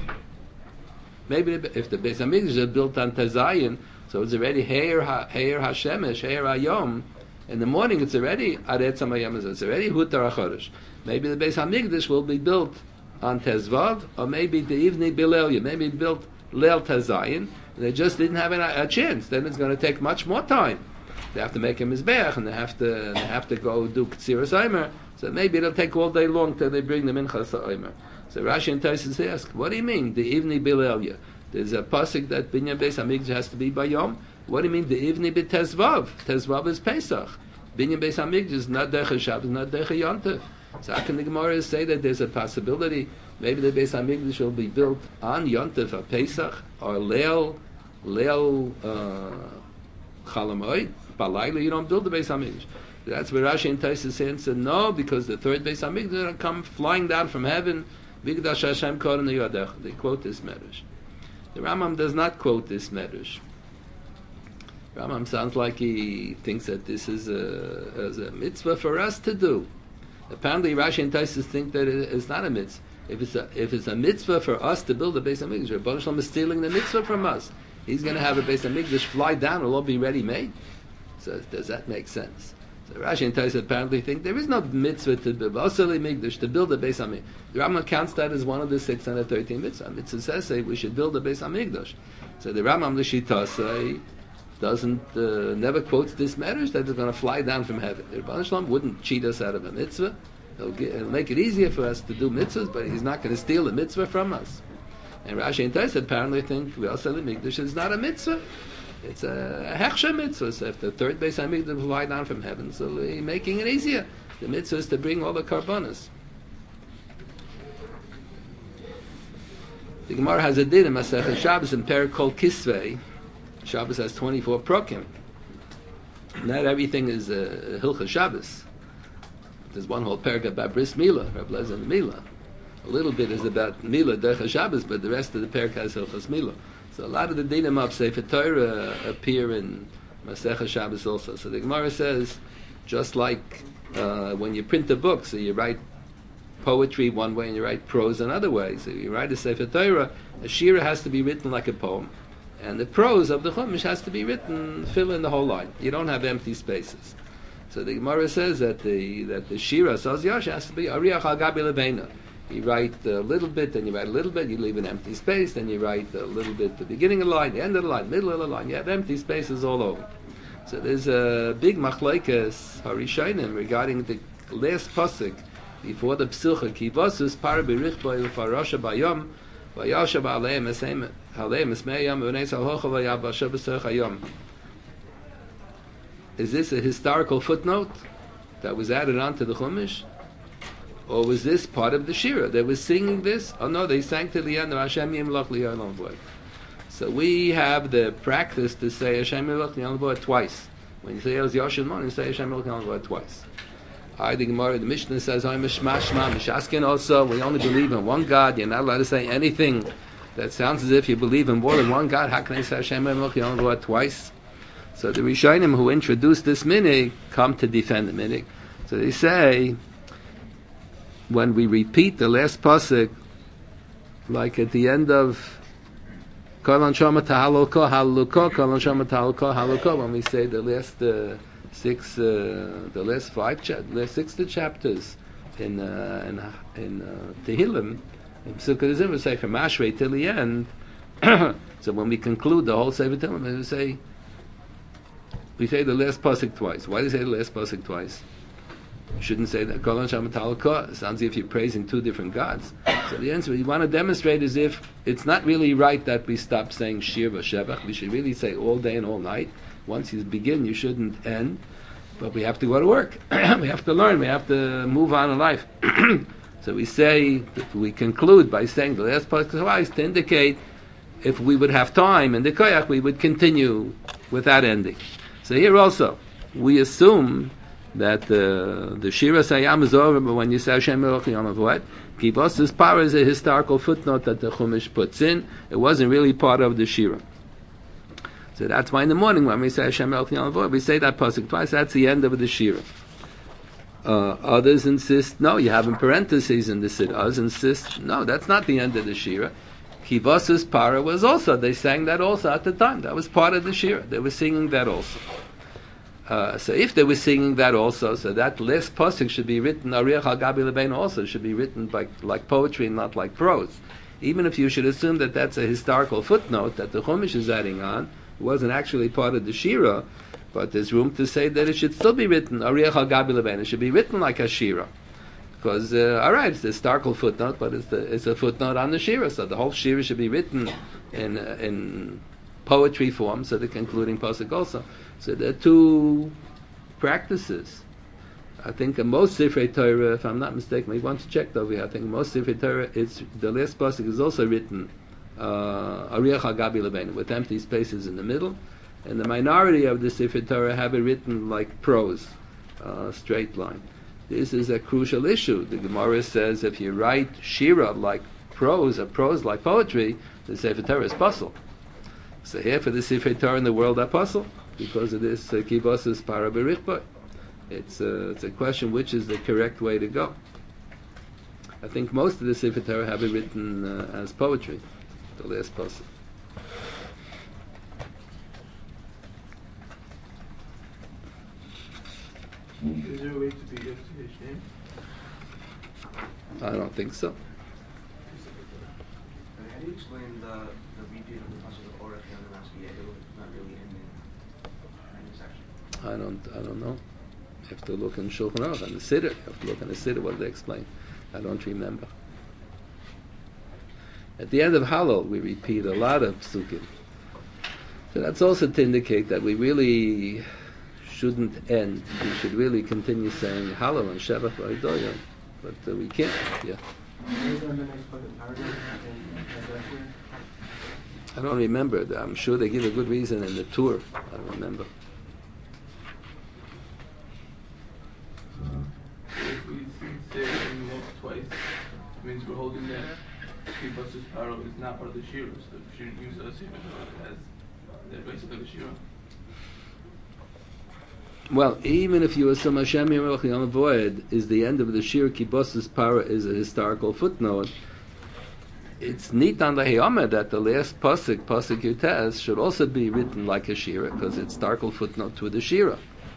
Maybe if the Beis Hamikdash is built on Tezayin, so it's already Heir HaShemesh, Heir HaYom. In the morning it's already Aretz HaMayam, it's already Hutar HaChodesh. Maybe the Beis Hamikdash will be built on Tezvav, or maybe the evening Bilelia, maybe built Leil Tezayin, and they just didn't have a chance. Then it's going to take much more time. They have to make a mizbeach, and they have to go do Ktziras Ha'omer. So maybe it'll take all day long till they bring the Minchas Ha'omer. So Rashi and Tosfos ask, what do you mean the evening Bilelia? There's a pasuk that Binyan Beis Hamikdash has to be by Yom. What do you mean the evening b'Tezvav? Tezvav is Pesach. Binyan Beis Hamikdash is not Decha Shabbos, not Decha Yontif. So how can the Gemara say that there's a possibility maybe the Beis Hamikdash will be built on Yontif or Pesach or Leil Chalamoid? Balayla, you don't build the Beis Hamikdash. That's where Rashi and Tosfos said no, because the third Beis Hamikdash is going to come flying down from heaven. Bigdash Hashem Koren Yodech. They quote this medrash. The Rambam does not quote this medrash. Rambam sounds like he thinks that this is a mitzvah for us to do. Apparently, Rashi and Tosfos think that it's not a mitzvah. If it's a mitzvah for us to build a Beis Hamikdash, Rebbeinu Shalom is stealing the mitzvah from us. He's going to have a Beis Hamikdash fly down; it'll all be ready-made. So does that make sense? So Rashi and Tosfos apparently think there is no mitzvah to build to build a Beis Hamikdash. The Rambam counts that as one of the 613 mitzvahs. Mitzvah says we should build a Beis Hamikdash. So the Rambam L'Shita doesn't never quotes this medrash that it's going to fly down from heaven. The Rebbeinu Shalom wouldn't cheat us out of a mitzvah. He'll make it easier for us to do mitzvahs, but he's not going to steal a mitzvah from us. And Rashi and Tosfos apparently think the Mikdash is not a mitzvah. It's a hechsher mitzvah. So if the third Beis Hamikdash will fly down from heaven, so he's making it easier. The mitzvah is to bring all the karbanos. The Gemara has a din in Masechet Shabbos in Perek Kol Kisvei. Shabbos has 24 prokim. Not everything is Hilchas Shabbos. There's one whole perek about Bris Milah, Reb Lezer and Milah. A little bit is about Milah, Derech Shabbos, but the rest of the perek has Hilchas Milah. So a lot of the dinim of Sefer Torah appear in Masechet Shabbos also. So the Gemara says, just like when you print a book, so you write poetry one way and you write prose another way. So you write a Sefer Torah, a shira has to be written like a poem, and the prose of the Chumash has to be written, fill in the whole line. You don't have empty spaces. So the Gemara says that the shira, Saz Yash, has to be Ariach al Gabi Lebeina. You write a little bit, then you write a little bit, you leave an empty space, then you write a little bit the beginning of the line, the end of the line, middle of the line. You have empty spaces all over. So there's a big machlekes harishonim regarding the last pasuk before the psucha kivasus par birichbo farasha bayom vayasha ba'aleim esmeyam v'neis ha'hocha v'yabasha b'sech hayom. Is this a historical footnote that was added on to the Chumash? Or was this part of the Shira? They were singing this? Oh no, they sang to the end of Hashem Yimloch Li'olam V'od. So we have the practice to say Hashem Yimloch Li'olam V'od twice. When you say El Yoshel Mon, you say Hashem Yimloch Li'olam V'od twice. The Gemara, the Mishnah says, I'm a Shema Shema, Mishaskin also, we only believe in one God, you're not allowed to say anything that sounds as if you believe in more than one God. How can I say Hashem Yimloch Li'olam V'od twice? So the Rishonim who introduced this minig come to defend the minig. So they say, when we repeat the last pasuk, like at the end of Kol Anshama Tahalukah Halukah, Kol Anshama Tahalukah Halukah, when we say the last six chapters in Tehillim, in Pesukah Zim, we say from Ashrei till the end. So when we conclude the whole Sefer Tehillim, we say the last pasuk twice. Why do you say the last pasuk twice? You shouldn't say that. Kol Anshama Tahalukah. It sounds as if you're praising two different gods. So the answer we want to demonstrate is if it's not really right that we stop saying Shir v'Shevach. We should really say all day and all night. Once you begin, you shouldn't end. But we have to go to work. We have to learn. We have to move on in life. So we say, we conclude by saying the last pasuk twice to indicate if we would have time in the koyach, we would continue without ending. So here also, we assume that the Shira Sayam is over, but when you say Hashem Yimloch Li'olam V'od, Kibos's power is a historical footnote that the Chumash puts in. It wasn't really part of the Shira. So that's why in the morning when we say Hashem Yimloch Li'olam V'od, we say that pasuk twice. That's the end of the Shira. Others insist, no, you have in parentheses in the Siddur. Others insist, no, that's not the end of the Shira. Kibos's para was also, they sang that also at the time. That was part of the Shira. They were singing that also. So if they were singing that also, so that last pasuk should be written, Ariach al Gabi Lebein also should be written like poetry, not like prose. Even if you should assume that that's a historical footnote that the Chumash is adding on, it wasn't actually part of the Shira, but there's room to say that it should still be written, Ariach al Gabi Lebein. It should be written like a Shira. Because, alright, it's a historical footnote, but it's a footnote on the Shira, so the whole Shira should be written in poetry form, so the concluding pasuk also. So there are two practices. I think in most Sifrei Torah, if I'm not mistaken, we want to check over here, I think in most Sifrei Torah, the last pasuk is also written Ariach HaGabi Lebeinu, with empty spaces in the middle, and the minority of the Sifrei Torah have it written like prose, straight line. This is a crucial issue. The Gemara says if you write Shira like prose, or prose like poetry, the Sefer Torah is puzzle. So here for the Sifrei Torah in the world are puzzle, because of this Kibos's para berichboi. It's a question which is the correct way to go. I think most of the Sefer Torah have it written as poetry, the last puzzle. Is there a way to be able to his name? I don't think so. How do you explain the repeat of the pasuk of Orach and the Rashi? Not really in the section. I don't know. You have to look in Shulchan Aruch and the Siddur. You have to look in the Siddur what they explain. I don't remember. At the end of Hallel, we repeat a lot of psukim. So that's also to indicate that we really shouldn't end. We should really continue saying Hallel and Shevach v'Hidoyah, but we can't. Yeah. I don't remember. I'm sure they give a good reason in the tour. I don't remember. If we say Yimloch twice, it means we're holding that Kibos's Paro is not part of the Shira, so we shouldn't use us even though it has the basis of the Shira. Well, even if you assume Hashem Yimloch Li'olam V'od is the end of the Shir, Kibos's Para is a historical footnote, it's neat on the Hayama that the last pasuk Yutes, should also be written like a Shira, because it's historical footnote to the Shira.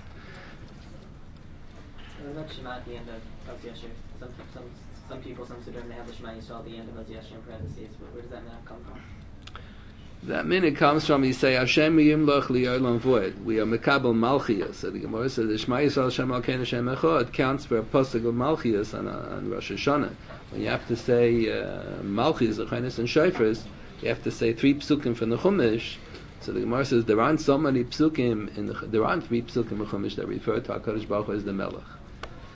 Not Shema at the end of Oz Yashir. Some people, some Siddurim, they have the Shema Yisrael at the end of Oz Yashir in parentheses. Where does that now come from? That minute comes from, you say, Hashem Yimloch Li'olam V'od. We are Mekabel Malchiyas. So the Gemara says, the Shema Yisrael Hashem Alkeinu Hashem Echad counts for a pasuk of Malchiyas on Rosh Hashanah. When you have to say Malchiyas, Lechenis, and Shofars, you have to say 3 psukim from the Chumash. So the Gemara says, there aren't so many psukim, there aren't 3 psukim in Chumash that refer to HaKadosh Baruch Hu as the Melech.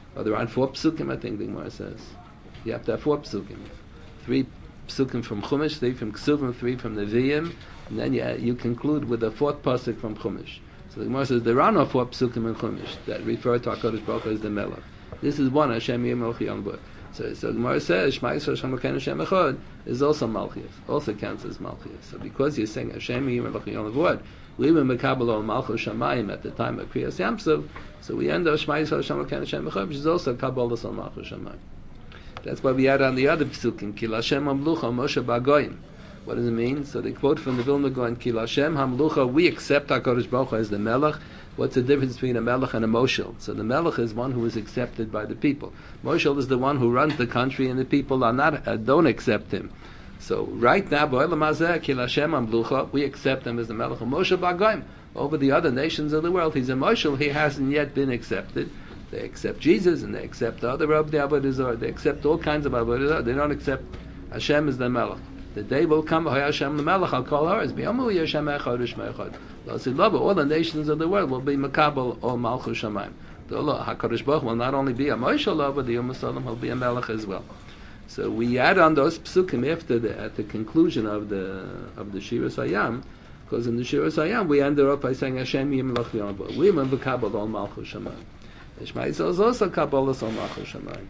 Or there aren't 4 psukim, I think the Gemara says. You have to have 4 psukim. 3 psukim from Chumash, 3 from Ksuvim, 3 from Nevi'im, and then you conclude with the 4th pasuk from Chumash. So the Gemara says there are no 4 psukim in Chumash that refer to HaKadosh Baruch Hu as the Melech. This is one, Hashem Yeh Melech Yom. So the Gemara says Shema Yisrael Hashem Elokeinu Hashem Echad is also Malchus, also counts as Malchus. So because you're saying Hashem Yeh Melech Yom, we were Mekabel on Malchus Shamayim at the time of Kriyas Yamsuf, so we end up Shema Yisrael Hashem Elokeinu Hashem Echad, which is also Kabbalah on Malchus Shamayim. That's why we add on the other psukim, Kil Hashem Hamlucha Moshe Bagoyim. What does it mean? So they quote from the Vilna Gaon, Kil Hashem Hamlucha, we accept HaKadosh Baruch Hu as the Melech. What's the difference between a Melech and a Moshel? So the Melech is one who is accepted by the people. Moshel is the one who runs the country and the people are not don't accept him. So right now, B'olam Hazeh, Kil Hashem Hamlucha, we accept him as the Melech. Moshe Bagoyim. Over the other nations of the world, he's a Moshel, he hasn't yet been accepted. They accept Jesus and they accept the other Rabbi Avodah Zarah. They accept all kinds of Avodah Zarah. They don't accept Hashem as the Melech. The day will come, Hashem the Melech, I'll call her as B'yamu Hashem Echad U'Shema Echad. All the nations of the world will be Makabel or Malchus Shamayim. The HaKadosh Baruch will not only be a Moshel, but the Yom Salam will be a Melech as well. So we add on those psukim at the conclusion of the Shiras Hayam, because in the Shiras Hayam we ended up by saying Hashem Yeh Melech Yom. We will Makabel or Malchus Shamayim. Shema Yisrael is also Kabbalah on Malchus Shamayim.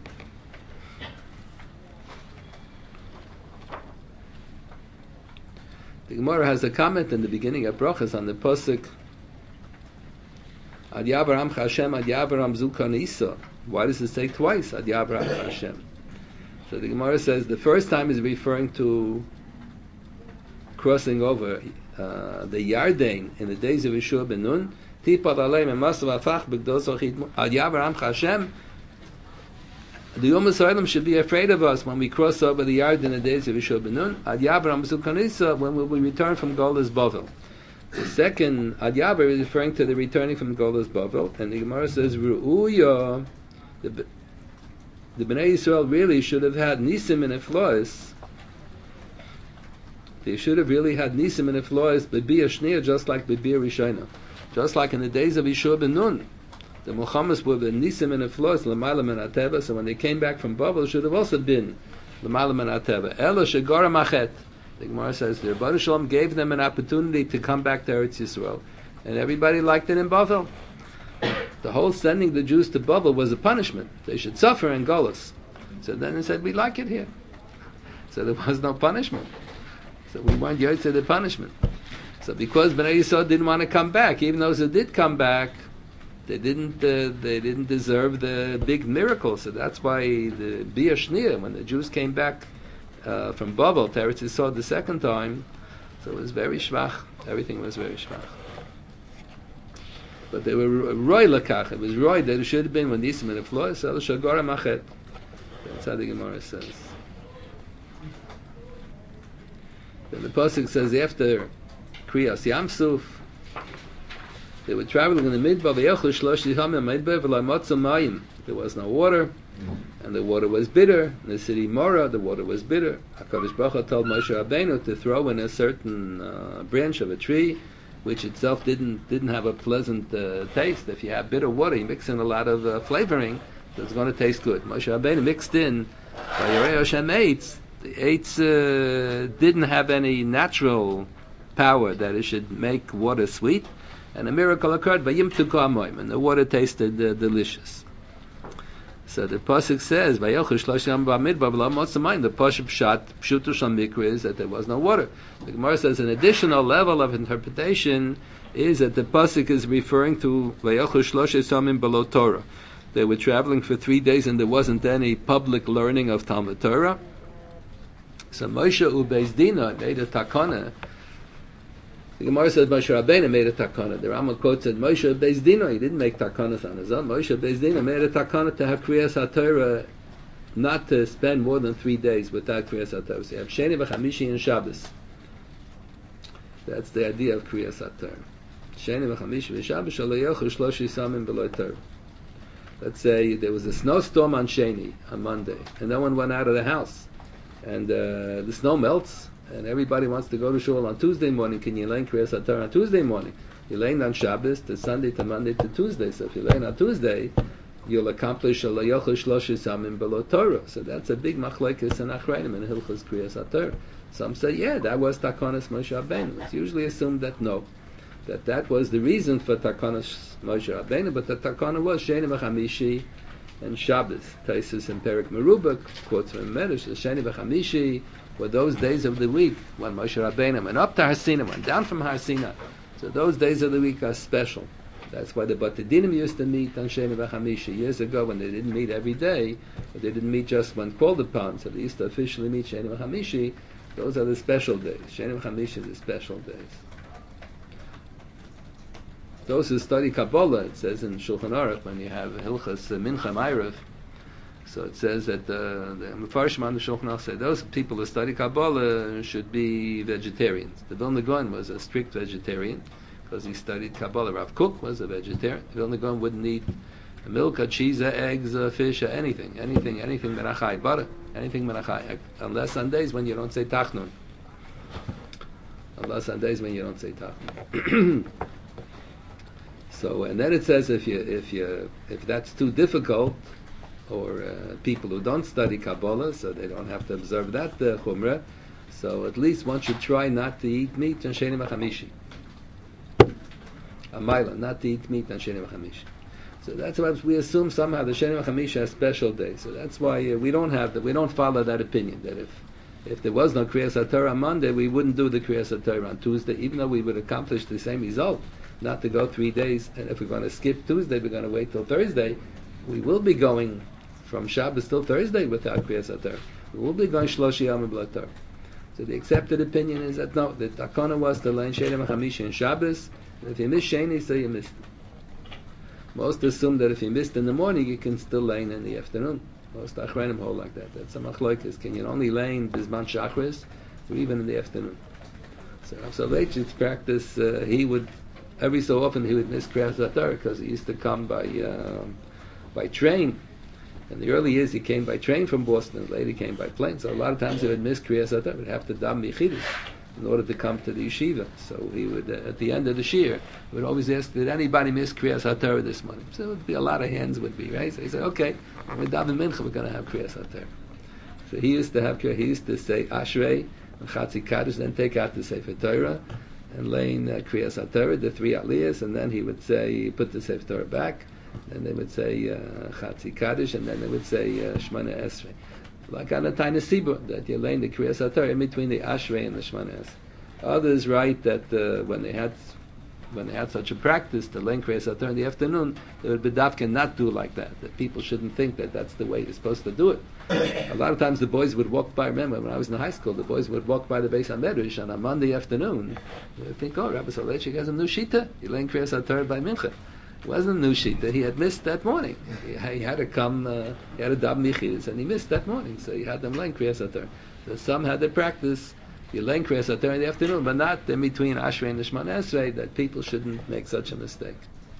The Gemara has a comment in the beginning of Brachas on the pasuk Ad Yavaram Hashem Ad Yavaram Zukan Isa. Why does it say twice Ad Yavaram Hashem? So the Gemara says the first time is referring to crossing over the Yarden in the days of Yeshua ben Nun. Tipad Aleim Emasav Afach B'Gdosoch Ad Yavaram Hashem. The Yom Yisraelim should be afraid of us when we cross over the yard in the days of Yeshua ben Nun. Ad Yavram Zukanisa, when we return from Golas Bavel. The second Ad Yavar is referring to the returning from Golas Bavel, and the Gemara says Ru'uya. The Bnei Yisrael really should have had Nisim and Eflois. They should have really had Nisim and Eflois, B'Biyah Shneir, just like B'Biyah Rishayna, just like in the days of Yeshua ben Nun. The Muhammad's were the Nisim and Eflois, L'maylam and Ateva, so when they came back from Babel, should have also been L'maylam and Ateva. Elo Shegara Machet. The Gemara says the Rebbeinu Shalom gave them an opportunity to come back to Eretz Yisrael, and everybody liked it in Babel. The whole sending the Jews to Babel was a punishment. They should suffer in Golos. So then they said, we like it here. So there was no punishment. So we weren't yet to the punishment. So because Bnei Yisrael didn't want to come back, even those who did come back, they didn't deserve the big miracle. So that's why the Biyah Shneir, when the Jews came back from Babel to Eretz Yisrael the second time, so it was very shvach. Everything was very shvach. But they were roy lakach. It was roy that it should have been when Nisim and Eflois, so Shagora Machet. That's how the Gemara says. Then the pasuk says after Kriyas Yamsuf, they were traveling in the Midbar. There was no water, and the water was bitter. In the city Morah, the water was bitter. HaKadosh Baruch Hu told Moshe Rabbeinu to throw in a certain branch of a tree, which itself didn't have a pleasant taste. If you have bitter water, you mix in a lot of flavoring, so it's going to taste good. Moshe Rabbeinu mixed in Vayirei Hashem eitz. The eitz didn't have any natural power that it should make water sweet. And a miracle occurred, and the water tasted delicious. So the pasuk says, the pasuk pshutu shal mikra is that there was no water. The Gemara says an additional level of interpretation is that the pasuk is referring to below Torah. They were traveling for 3 days and there wasn't any public learning of Talmud Torah. So Moshe Ubeis Dina made a takana. The Gemara says Moshe Rabbeinu made a takana. The Rambam quotes that Moshe Beis Dino, he didn't make takanas on his own. Moshe Beis Dino made a takana to have Kriyas HaTorah, not to spend more than 3 days without Kriyas HaTorah. So you have Sheni v'Chamishi and Shabbos. That's the idea of Kriyas HaTorah. Sheni v'Chamishi v'Shabbos shalo yochel shloshi samim b'lo Torah. Let's say there was a snowstorm on Sheni, on Monday, and no one went out of the house. And the snow melts, and everybody wants to go to shul on Tuesday morning. Can you learn Kriyas HaTorah on Tuesday morning? You learn on Shabbos to Sunday to Monday to Tuesday. So if you learn on Tuesday, you'll accomplish a layochel shloshes samim below Torah. So that's a big machlekes and achrayim in Hilchos Kriyas HaTorah. Some say, yeah, that was Takonos Moshe Rabbeinu. It's usually assumed that no, that was the reason for Takonos Moshe Rabbeinu, but the Takona was Sheni V'Chamishi and Shabbos. Taisus and Perik Merubah quotes from Medrash, the Sheni V'Chamishi were those days of the week when Moshe Rabbeinu went up to Har Sinai, went down from Har Sinai. So those days of the week are special. That's why the Batei Dinim used to meet on Sheni V'Chamishi years ago when they didn't meet every day, but they didn't meet just when called upon. So they used to officially meet Sheni V'Chamishi. Those are the special days. Sheni V'Chamishi is the special days. Those who study Kabbalah, it says in Shulchan Aruch, when you have Hilchas Mincha Ma'ariv, so it says that the Mefarshim on the Shulchan Aruch say those people who study Kabbalah should be vegetarians. The Vilna Gaon was a strict vegetarian because he studied Kabbalah. Rav Kook was a vegetarian. The Vilna Gaon wouldn't eat milk, cheese, eggs, fish, anything menachai, butter, anything menachai, unless on days when you don't say Tachnun. So, and then it says if that's too difficult, or people who don't study Kabbalah, so they don't have to observe that chumrah, so at least one should try not to eat meat on Sheni V'Chamishi. A mila, not to eat meat on Sheni V'Chamishi. So that's why we assume somehow the Sheni V'Chamishi has special days. So that's why we don't follow that opinion that if there was no Kriyas HaTorah on Monday, we wouldn't do the Kriyas HaTorah on Tuesday, even though we would accomplish the same result. Not to go 3 days, and if we're going to skip Tuesday, we're going to wait till Thursday. We will be going from Shabbos till Thursday without Kriyas HaTorah. We will be going Shloshi Yom B'la Torah. So the accepted opinion is that no, the Takana was to learn Sheni V'Chamishi and Shabbos, and if you miss Sheni, so you missed it. Most assume that if you missed in the morning, you can still learn in the afternoon. Most Achronim hold like that. That's a machlokes. Can you only learn Bizman Shachris, or even in the afternoon? So Rav Soloveitchik's practice, he would every so often he would miss Kriyas HaTorah because he used to come by train. In the early years he came by train from Boston, later he came by plane. So a lot of times he would miss Kriyas HaTorah. He would have to dam Yichidus in order to come to the yeshiva. So he would, at the end of the shir, he would always ask, did anybody miss Kriyas HaTorah this morning? So it would be a lot of hands would be, right? So he said, okay, when we daven Mincha, we're going to have Kriyas HaTorah. So he used to say Ashrei and Chatzi Kaddish, then take out the Sefer Torah, and laying Kriyas HaTorah, the 3 Aliyahs, and then he would say, put the Sefer Torah back, and they would say Chatzi Kaddish, and then they would say Shmona Esrei. Like on a tiny Sibur, that you're laying the Kriyas HaTorah in between the Ashrei and the Shmona Esrei. Others write that when they had such a practice to learn Kriyas HaTorah in the afternoon, they would bedavka not do like that people shouldn't think that that's the way you're supposed to do it. A lot of times the boys would walk by, remember when I was in high school, the boys would walk by the Beis HaMedrash on a Monday afternoon. They would think, oh, Rabbi Soloveitchik has a new shita. He learned Kriyas HaTorah by Mincha. It wasn't a new shita. He had missed that morning. He had to come, he had a dab Michidus, and he missed that morning. So he had them learn Kriyas HaTorah. So some had the practice, you learn Kriyas HaTorah in the afternoon, but not in between Ashrei and the Shmona Esrei, that people shouldn't make such a mistake.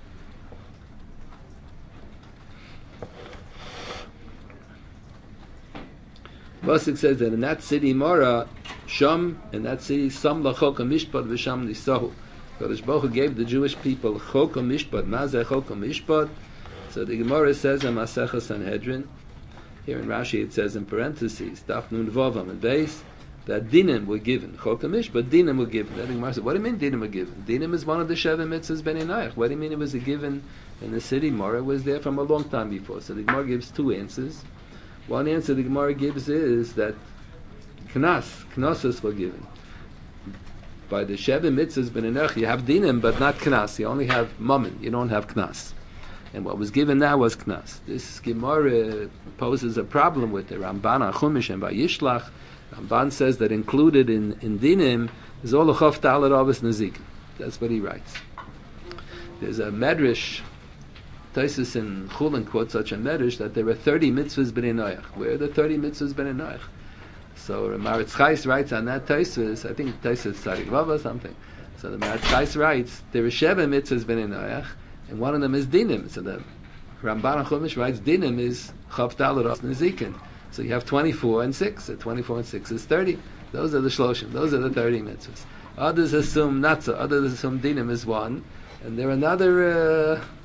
Pasuk says that in that city Mora, Sham, in that city, Sam lachok mishpat v'sham nisahu. Kodesh Baruch Hu gave the Jewish people chok mishpat. Mazeh chok mishpat. So the Gemara says in Masechah Sanhedrin. Here in Rashi it says in parentheses, Daf Nun Vavam and Beis, that dinim were given. Chok mishpat, dinim were given. Then the Gemara said, what do you mean dinim were given? Dinim is one of the Sheva mitzvahs ben Enayach. What do you mean it was given in the city Mora? It was there from a long time before. So the Gemara gives 2 answers. One answer the Gemara gives is that knossos were given. By the Sheva mitzvahs ben Enayach, you have dinim, but not knas. You only have mammon. You don't have knas. And what was given now was knas. This Gemara poses a problem with the Ramban on Chumash and by Yishlach. Ramban says that included in dinim is all the chof ta'al avos nazikin. That's what he writes. There's a medrash. Taisus in Chulin quotes such a medrash that there were 30 mitzvahs b'nei Noach. Where are the 30 mitzvahs b'nei Noach? So Maritz Chais writes on that Taisus, I think Taisus Tzadik Vav or something. So the Maritz Chais writes, there are 7 mitzvahs b'nei Noach, and one of them is dinim. So the Ramban HaChumash writes, dinim is chof ta'al avos nazikin. So you have 24 and 6. So 24 and 6 is 30. Those are the shloshim. Those are the 30 mitzvahs. Others assume not so. Others assume dinim is 1. And there are another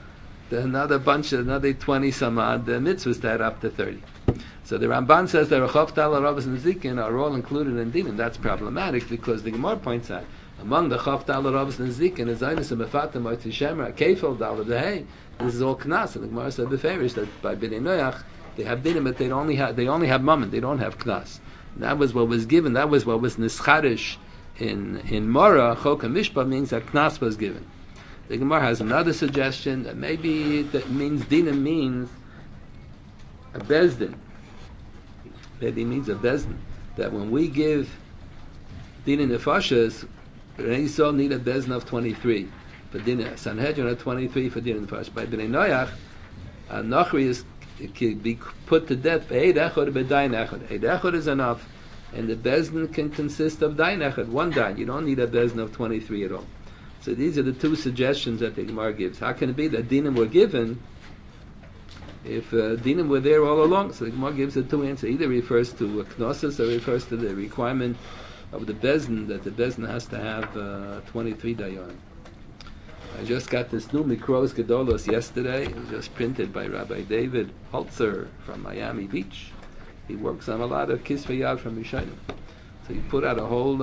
another 20 some odd mitzvahs that up to 30. So the Ramban says that Rechav Tal Rabbos and Zikin are all included in Dinim. That's problematic because the Gemara points out among the Chav Tal Rabbos and Zikin is Zainus and Mefatim or Tishemra, Kefel Dal of the Hay. This is all Knas. And the Gemara said beferish that by Bnei Noach they have Dinim, but they only have Mammon. They don't have Knas. And that was what was given. That was what was Nischarish in Mora. Chok HaMishpah means that Knas was given. The Gemara has another suggestion that maybe that means Dinim means a Bezdin. Maybe it means a Bezdin. That when we give Din Nefashas, Bnei Yisrael need a Bezdin of 23. For Din Sanhedrin of 23 for Din Nefashas. By Bnei Noach, a Nochri can be put to death. Eid Echad b'Dain Echad. Eid Echad is enough. And the Bezdin can consist of Dain Echad, one Dain. You don't need a Bezdin of 23 at all. So these are the two suggestions that the Gemara gives. How can it be that Dinim were given if Dinim were there all along? So the Gemara gives the two answers. Either refers to Knossos or refers to the requirement of the Bezdin, that the Bezdin has to have 23 Dayanim. I just got this new Mikros Gedolos yesterday. It was just printed by Rabbi David Holzer from Miami Beach. He works on a lot of Kisvei Yad from Yishayim. So he put out a whole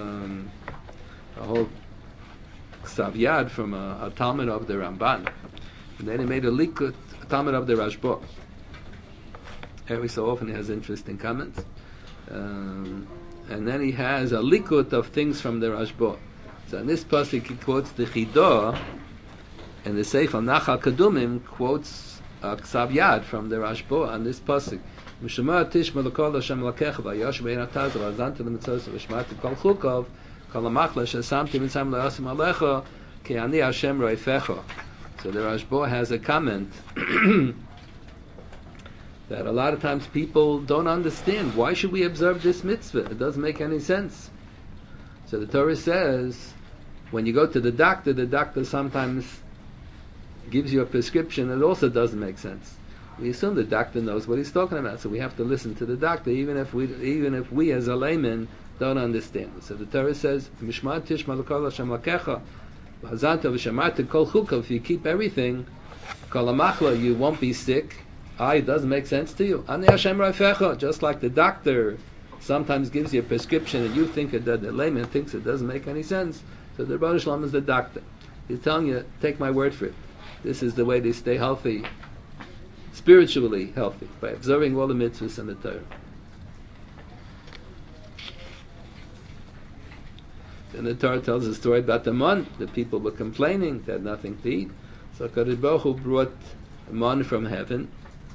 Ksav Yad from a Talmud of the Ramban. And then he made a Likut, a Talmud of the Rashba. Every so often he has interesting comments. And then he has a Likut of things from the Rashba. So in this pasuk he quotes the Chidah, and the Sefer Nachal Kadumim quotes Ksav Yad from the Rashba on this pasuk. Mishma tishma l'kol Hashem lakecha v'yosh bein ataz v'azant l'mitzvos v'shmati kol chukov kol hamachla shesamti mitzam la'asim alecha ki ani Hashem roifecha. So the Rashba has a comment that a lot of times people don't understand. Why should we observe this mitzvah? It doesn't make any sense. So the Torah says, when you go to the doctor sometimes gives you a prescription. It also doesn't make sense. We assume the doctor knows what he's talking about, so we have to listen to the doctor, even if we as a layman don't understand. So the Torah says, "Mishma tishma l'kol Hashem lakecha, v'hazanta v'shamarta kol chukah." If you keep everything, kol hamachla, you won't be sick. It doesn't make sense to you. Ani Hashem rafecha, just like the doctor sometimes gives you a prescription and you think that the layman thinks it doesn't make any sense. So the Rebbe Shalom is the doctor. He's telling you, take my word for it. This is the way to stay healthy, spiritually healthy, by observing all the mitzvahs and the Torah. Then the Torah tells a story about the man. The people were complaining, they had nothing to eat. So HaKadosh Baruch Hu brought a man from heaven,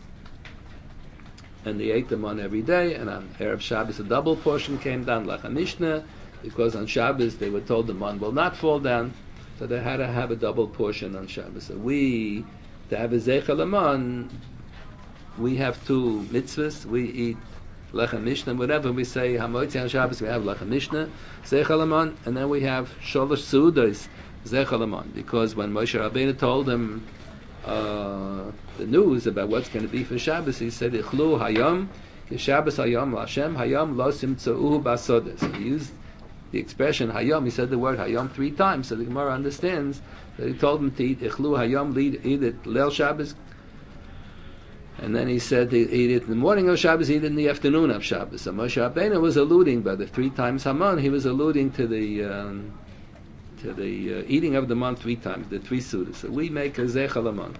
and they ate the man every day, and on Erev Shabbos a double portion came down, like a Mishnah, because on Shabbos they were told the man will not fall down, so they had to have a double portion on Shabbos. So we, to have a Zeichel Aman, we have two mitzvahs. We eat Lechem Mishnah, whatever we say, Hamoitzi on Shabbos, we have Lechem Mishnah, Zeichel Aman, and then we have Sholosh Seudos, Zeichel Aman, because when Moshe Rabbeinu told them the news about what's going to be for Shabbos, he said, Ichlu Hayom, Shabbos Hayom Lashem, Hayom Losim Tza'uhu Basodes. So he used the expression Hayom, he said the word Hayom 3 times, so the Gemara understands that he told them to eat Ichlu Hayom, eat it Leil Shabbos, and then he said they eat it in the morning of Shabbos, eat it in the afternoon of Shabbos. So Moshe Rabbeinu was alluding, by the 3 times Haman, he was alluding to the eating of the man 3 times, the 3 sudas. So we make a Zeichel Aman.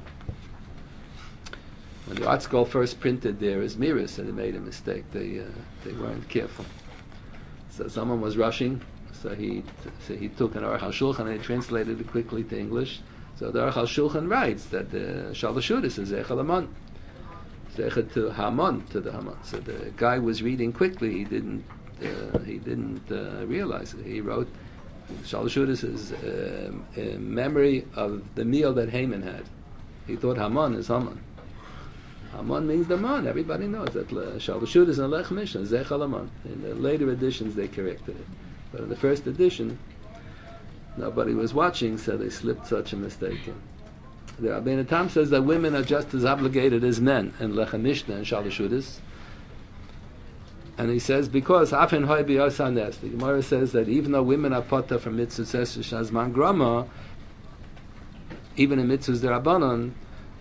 When the Art Scroll first printed their Izmiris, and they made a mistake, they weren't careful. So someone was rushing, so he took an Aruch HaShulchan and he translated it quickly to English. So the Aruch HaShulchan writes that the Shalosh Seudos is Zeichel Aman. Zeichet to Haman, to the Haman. So the guy was reading quickly, he didn't realize it. He wrote, Shalosh Seudos is a memory of the meal that Haman had. He thought Haman is Haman. Haman means the man. Everybody knows that Shalosh Seudos and Lech Mishnah, Zeichel Aman. In the later editions they corrected it. But in the first edition, nobody was watching, so they slipped such a mistake in. The Rabbeinu Tam says that women are just as obligated as men in Lech Mishnah and Shalosh Seudos. And he says, because Afen Hoy B'Yosanes, the Gemara says that even though women are potter from mitzvahs Shazman Grama, even in mitzvahs Derabanan,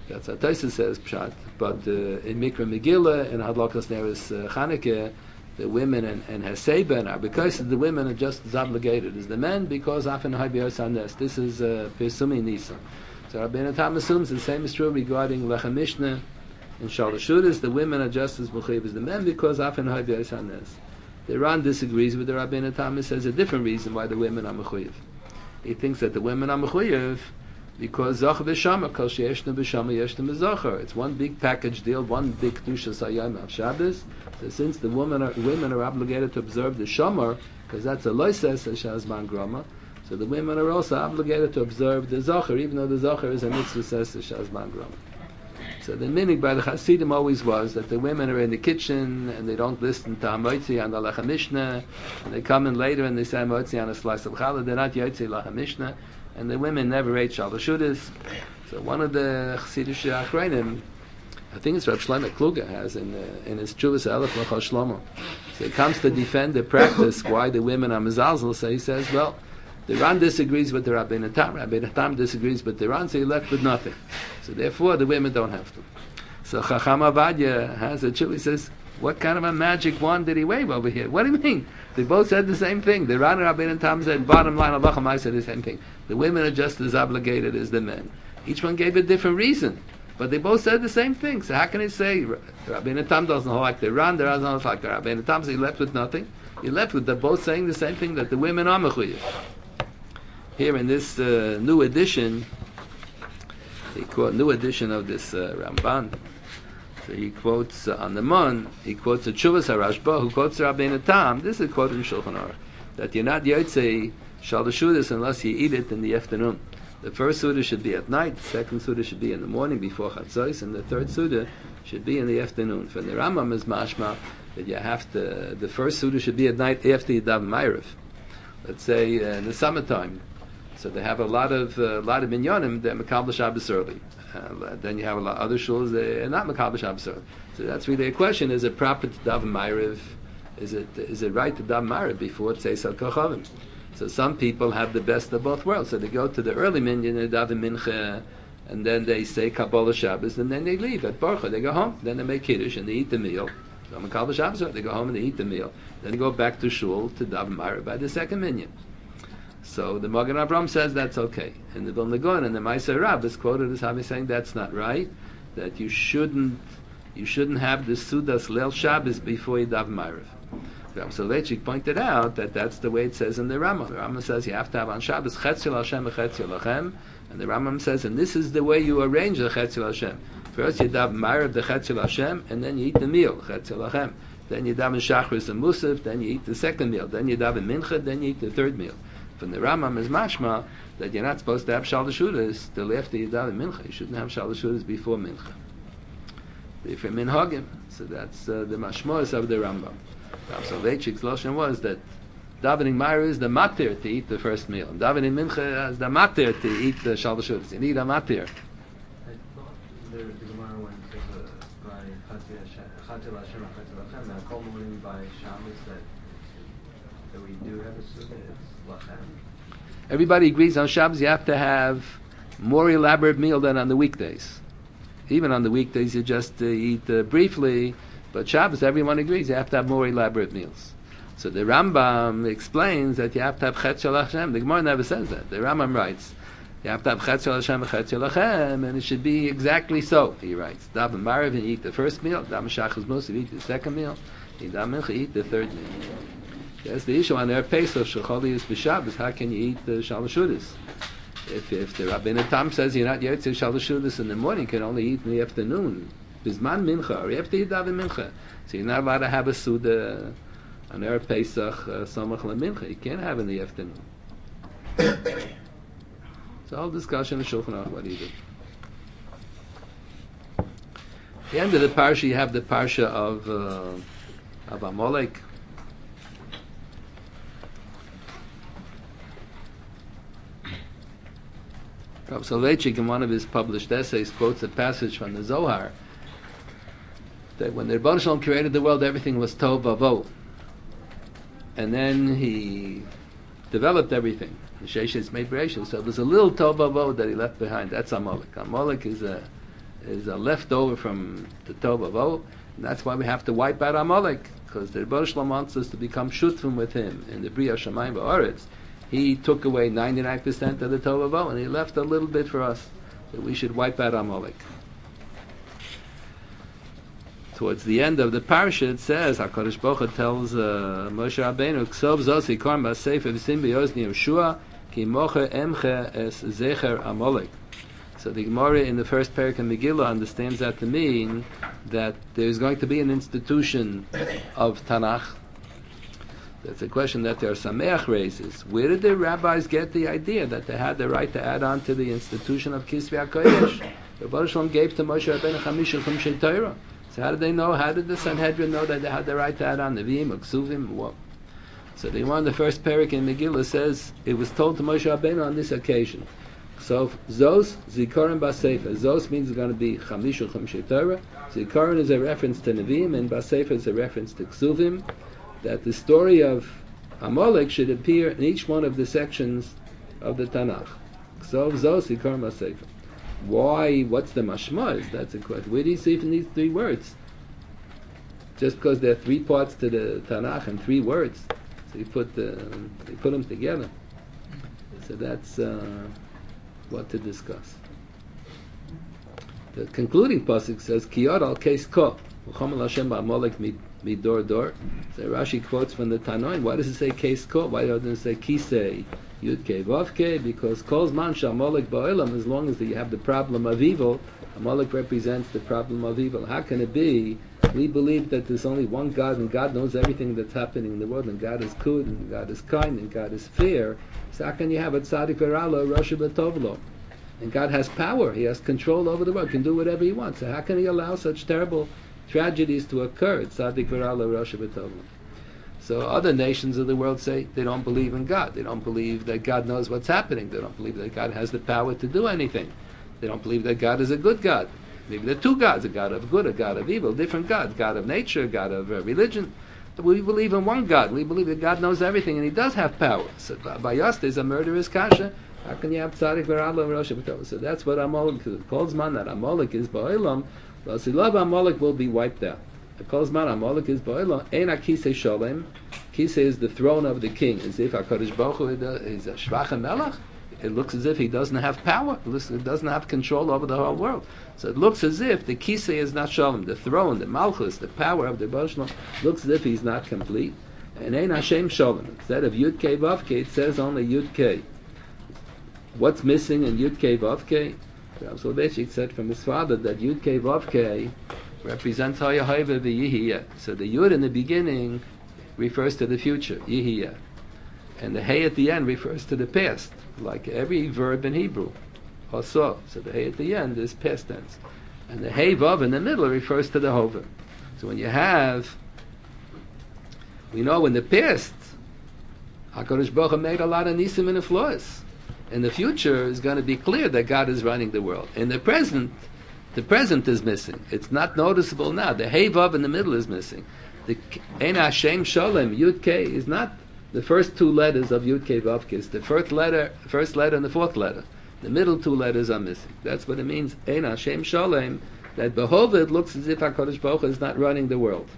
That's what Taisa says, Pshat. But in Mikra Megillah and Hadlakas Neres Chanukah, the women and Haseben are, because the women are just as obligated as the men, because often this is Pirsumi Nisa. So Rabbeinu Tam assumes the same is true regarding Lechem Mishnah and Shalashudas. The women are just as Mechuyev as the men, because often the Ran disagrees with the Rabbeinu Tam, says a different reason why the women are Mechuyev. He thinks that the women are Mechuyev because Zach B'Shama, Kol She'eshna B'Shama Yeshna B'Zachar. It's one big package deal, one big Kedusha Sayam of Shabbos. So since the women are obligated to observe the Shomer, because that's a loises Shazman Grama, so the women are also obligated to observe the Zachar, even though the Zachar is a mitzvah says Shazman Grama. So the meaning by the Hasidim always was that the women are in the kitchen and they don't listen to Hamotzi and the Lechem Mishnah, and they come in later and they say Hamotzi on a slice of challah. They're not Yotzi Lechem Mishnah, and the women never ate Shalashudas. So one of the Chassidish Achreinim, I think it's Rav Shlomo Kluger, has in his Chuvas Elef L'chol Shlomo. So he comes to defend the practice why the women are mezalzel. So he says, well, the Ran disagrees with the Rabbeinu Tam. Rabbeinu Tam disagrees with the Ran, so he left with nothing. So therefore, the women don't have to. So Chacham Avadia has a Chuvah. He says, what kind of a magic wand did he wave over here? What do you mean? They both said the same thing. The Ran and Rabbeinu Tam said, bottom line, Allah Chamai said the same thing. The women are just as obligated as the men. Each one gave a different reason. But they both said the same thing. So how can he say Rabbeinu Tam doesn't hold like the Ran, the Ran doesn't hold like the Rabbeinu Tam, so he left with nothing? He left with them both saying the same thing, that the women are mechuyev. Here in this new edition, he quotes new edition of this Ramban. So he quotes on the Mon, he quotes the Chuvas HaRashba, who quotes Rabbeinu Tam. This is quoted in Shulchan Aruch, that you're not yotzei shalashudas unless you eat it in the afternoon. The first Suda should be at night, the second Suda should be in the morning before Chatzos, and the third Suda should be in the afternoon. For the Rambam is mashma that you have to, the first Suda should be at night after you daven Ma'ariv. Let's say in the summertime. So they have a lot of minyanim that Makabel Shabbos early. Then you have a lot of other shuls that are not Makabel Shabbos early. So that's really a question: is it proper to daven Ma'ariv? Is it right to daven Ma'ariv before Tzeis HaKochavim? So some people have the best of both worlds. So they go to the early minyan, they daven mincha, and then they say Kabbalah Shabbos, and then they leave at Baruch. They go home. Then they make kiddush and they eat the meal. So Makabel Shabbos, they go home and they eat the meal. Then they go back to shul to daven Ma'ariv by the second minyan. So the Magen Avraham says that's okay. And the Vilna Gaon and the Ma'aser Rab is quoted as having saying that's not right, that you shouldn't have the Sudas Leil Shabbos before you daven Ma'ariv. Ram Soloveitchik pointed out that that's the way it says in the Rambam. The Rambam says you have to have on Shabbos Chetzil Hashem Chetzil Lachem, and the Rambam says, and this is the way you arrange the Chetzil Hashem. First you daven Ma'ariv the Chetzil Hashem, and then you eat the meal Chetzil Lachem. Then you daven Shachris and Musaf, then you eat the second meal. Then you daven Mincha, then you eat the third meal. From the Rambam is mashma that you're not supposed to have shalashudas till after you daven mincha. You shouldn't have shalashudas before mincha. Before minhagim. So that's the mashmos of the Rambam. Rav Soloveitchik's lashon was that davening Ma'ariv is the matir to eat the first meal. And davening mincha is the matir to eat the shalashudas. You need a matir. The Gemara went by Chatzil Hashem Lachem, and Kol Morim by Shabbos that we do have a suda. Everybody agrees on Shabbos you have to have more elaborate meal than on the weekdays. Even on the weekdays you just eat briefly, but Shabbos everyone agrees you have to have more elaborate meals. So the Rambam explains that you have to have Chetz Shel Hashem. The Gemara never says that. The Rambam writes you have to have Chetz Shel Hashem Chetz Shel Hashem, and it should be exactly so. He writes daven Ma'ariv and eat the first meal, daven Shachos Musaf eat the second meal, daven Mincha eat the third meal. That's the issue on Erev Pesach, Shecholi is b'Shabbos. How can you eat the shalashudas? If the Rabbeinu Tam says you're not yotzei shalashudas in the morning, you can only eat in the afternoon. Bizman mincha, or after you daven mincha. So you're not allowed to have a suda on Erev Pesach, samach lemincha. You can't have in the afternoon. It's a whole discussion of Shulchan Aruch. What do you do? At the end of the parsha, you have the parsha of Amalek. Rav Soloveitchik, in one of his published essays, quotes a passage from the Zohar that when the Rebbeinu Shalom created the world, everything was tov vavo, and then he developed everything. The Sheishes made Bereshit, so it was a little tov vavo that he left behind. That's Amalek. Amalek is is a leftover from the Tovavo, and that's why we have to wipe out Amalek, because the Rebbe Shalom wants us to become shutfim with him in the Bria Shamayim V'Aretz. He took away 99% of the Tovavo, and he left a little bit for us. So we should wipe out Amalek. Towards the end of the parasha, it says, HaKadosh Baruch Hu tells Moshe Rabbeinu, Ksov zos yikorm b'sefer v'sim b'yozni Yeshua, ki moche emche es zecher Amalek. So the Gemara in the first parak in Megillah understands that to mean that there's going to be an institution of Tanakh. That's a question that their Sameach raises. Where did the rabbis get the idea that they had the right to add on to the institution of Kisvei HaKodesh? The Baruch Shalom gave to Moshe Rabbeinu Chamisha Chumshei Torah. So how did they know? How did the Sanhedrin know that they had the right to add on Nevi'im or Ksuvim? What? So the one, the first parak in Megillah says it was told to Moshe Rabbeinu on this occasion. So Zos Zikaron Basefer. Zos means it's going to be Chamish or Chumshei Torah. Zikaron is a reference to Nevi'im, and Basefer is a reference to Ksuvim. That the story of Amalek should appear in each one of the sections of the Tanakh. So Zos Zikaron Basefer. Why? What's the mashma? That's a question. Where do you see it in these three words? Just because there are three parts to the Tanakh and three words, so you put them together. So that's what to discuss. The concluding pasuk says, "Kiyad al keis ko u'chamal Hashem ba'amalek midor dor." So Rashi quotes from the Tanoim. Why does it say keis ko? Why doesn't it say kisei? Yud Kei Vav Kei, because Kol Zman Sh'Amalek Ba'olam, as long as you have the problem of evil, Amalek represents the problem of evil. How can it be? We believe that there's only one God, and God knows everything that's happening in the world, and God is good, and God is kind, and God is fair. So how can you have a tzaddik v'ralo, Rasha b'tovlo? And God has power; He has control over the world, can do whatever He wants. So how can He allow such terrible tragedies to occur? Tzaddik v'ralo, Rasha b'tovlo. So other nations of the world say they don't believe in God. They don't believe that God knows what's happening. They don't believe that God has the power to do anything. They don't believe that God is a good God. Maybe there are two gods, a God of good, a God of evil, different gods, God of nature, a God of religion. But we believe in one God. We believe that God knows everything and He does have power. So by us there's a murderous kasha. How can you have tzaddik v'ralo and Rosh Hashanah? So that's what Amalek calls man, that Amalek is ba'olam. Well, Silav Amalek will be wiped out. Calls man Amalek is ba'olam. Ein kisei sholem. Kisei is the throne of the king. As if HaKadosh Baruch Hu is a shvach melech. It looks as if he doesn't have power. It doesn't have control over the whole world. So it looks as if the kisei is not shalom. The throne, the malchus, the power of the Baruch Shalom looks as if he's not complete. And ein Hashem shalom. Instead of Yud Kei Vav Kei, it says only Yud Kei. What's missing in Yud Kei Vav Kei? Rav Soloveitchik said from his father that Yud Kei Vav Kei represents Hayahayva v'Yihiyah. So the Yud in the beginning refers to the future, Yihiyah. And the Hey at the end refers to the past, like every verb in Hebrew. Also, so the Hey at the end is past tense. And the Hey Vav in the middle refers to the Hova. So when you have, we know in the past, HaKadosh Baruch Hu made a lot of nisim and flaws. In the future, it's going to be clear that God is running the world. In the present is missing. It's not noticeable now. The Hey Vav in the middle is missing. The Ein Hashem Sholem, Yud Kei, is not the first two letters of Yud Kei Vav Kei. It's the first letter and the fourth letter. The middle two letters are missing. That's what it means, Ein Hashem Sholem, that Behova, it looks as if HaKadosh Baruch Hu is not running the world.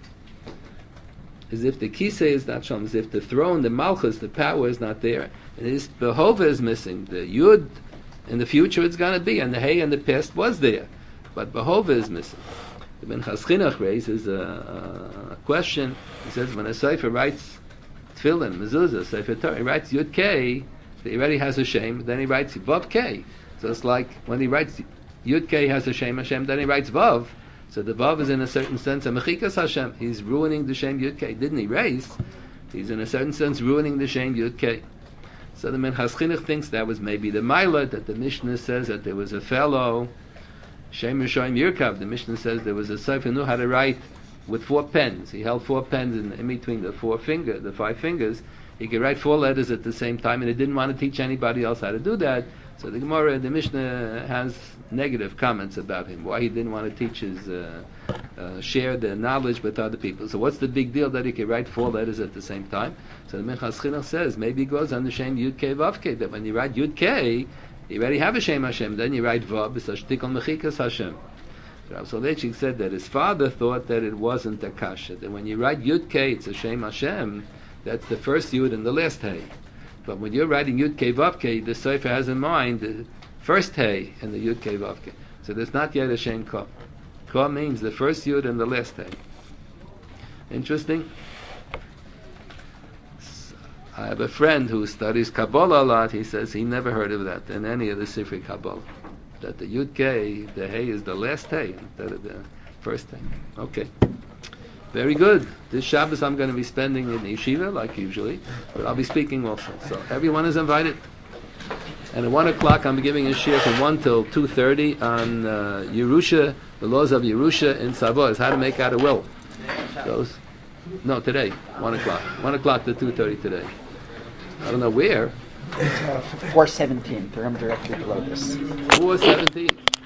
As if the Kisei is not Sholem, as if the throne, the Malchus, the power is not there. And this Behova is missing. The Yud, in the future it's going to be, and the Hey in the past was there. But Behova is missing. The Minchas Chinuch raises a question. He says when a Sefer writes Tefillin, Mezuzah, Sefer Torah, he writes Yud Kei, he already has a shame, then he writes Vav Kei. So it's like when he writes Yud Kei has a shame, then he writes Vav. So the Vav is in a certain sense a Mechikas Hashem. He's ruining the shame Yud Kei. Didn't erase. He's in a certain sense ruining the shame Yud Kei. So the Minchas Chinuch thinks that was maybe the Mila, that the Mishnah says that there was a fellow, Shem Yishoim Yirkav, the Mishnah says there was a Sefer who knew how to write with 4 pens. He held 4 pens in between the 5 fingers. He could write 4 letters at the same time, and he didn't want to teach anybody else how to do that. So the Gemara, the Mishnah has negative comments about him, why he didn't want to teach share the knowledge with other people. So what's the big deal that he could write 4 letters at the same time? So the Minchas Chinuch says, maybe it goes on the Shem Yud Kei Vav Kei, that when you write Yud Kei, you already have a Shem Hashem, then you write Vav, it's a shtikol mechikas Hashem. Rav Soloveitchik said that his father thought that it wasn't a kasha. That when you write Yud K, it's a Shem Hashem. That's the first Yud and the last Hey. But when you're writing Yud K Vav K, the Sefer has in mind the first Hey and the Yud K Vav K. So there's not yet a Shem Ka. Ka means the first Yud and the last Hey. Interesting. I have a friend who studies Kabbalah a lot. He says he never heard of that in any of the Sifrei Kabbalah. That the Yud K, the Hey is the last Hey instead of the first Hey. Okay. Very good. This Shabbos I'm going to be spending in Yeshiva, like usually, but I'll be speaking also. So everyone is invited. And at 1 o'clock I'm giving a shir from 1 till 2:30 on Yerusha, the laws of Yerusha in Savoy, how to make out a will. Those? No, today, 1 o'clock. 1 o'clock to 2:30 today. I don't know where. 417, directly below this. 417.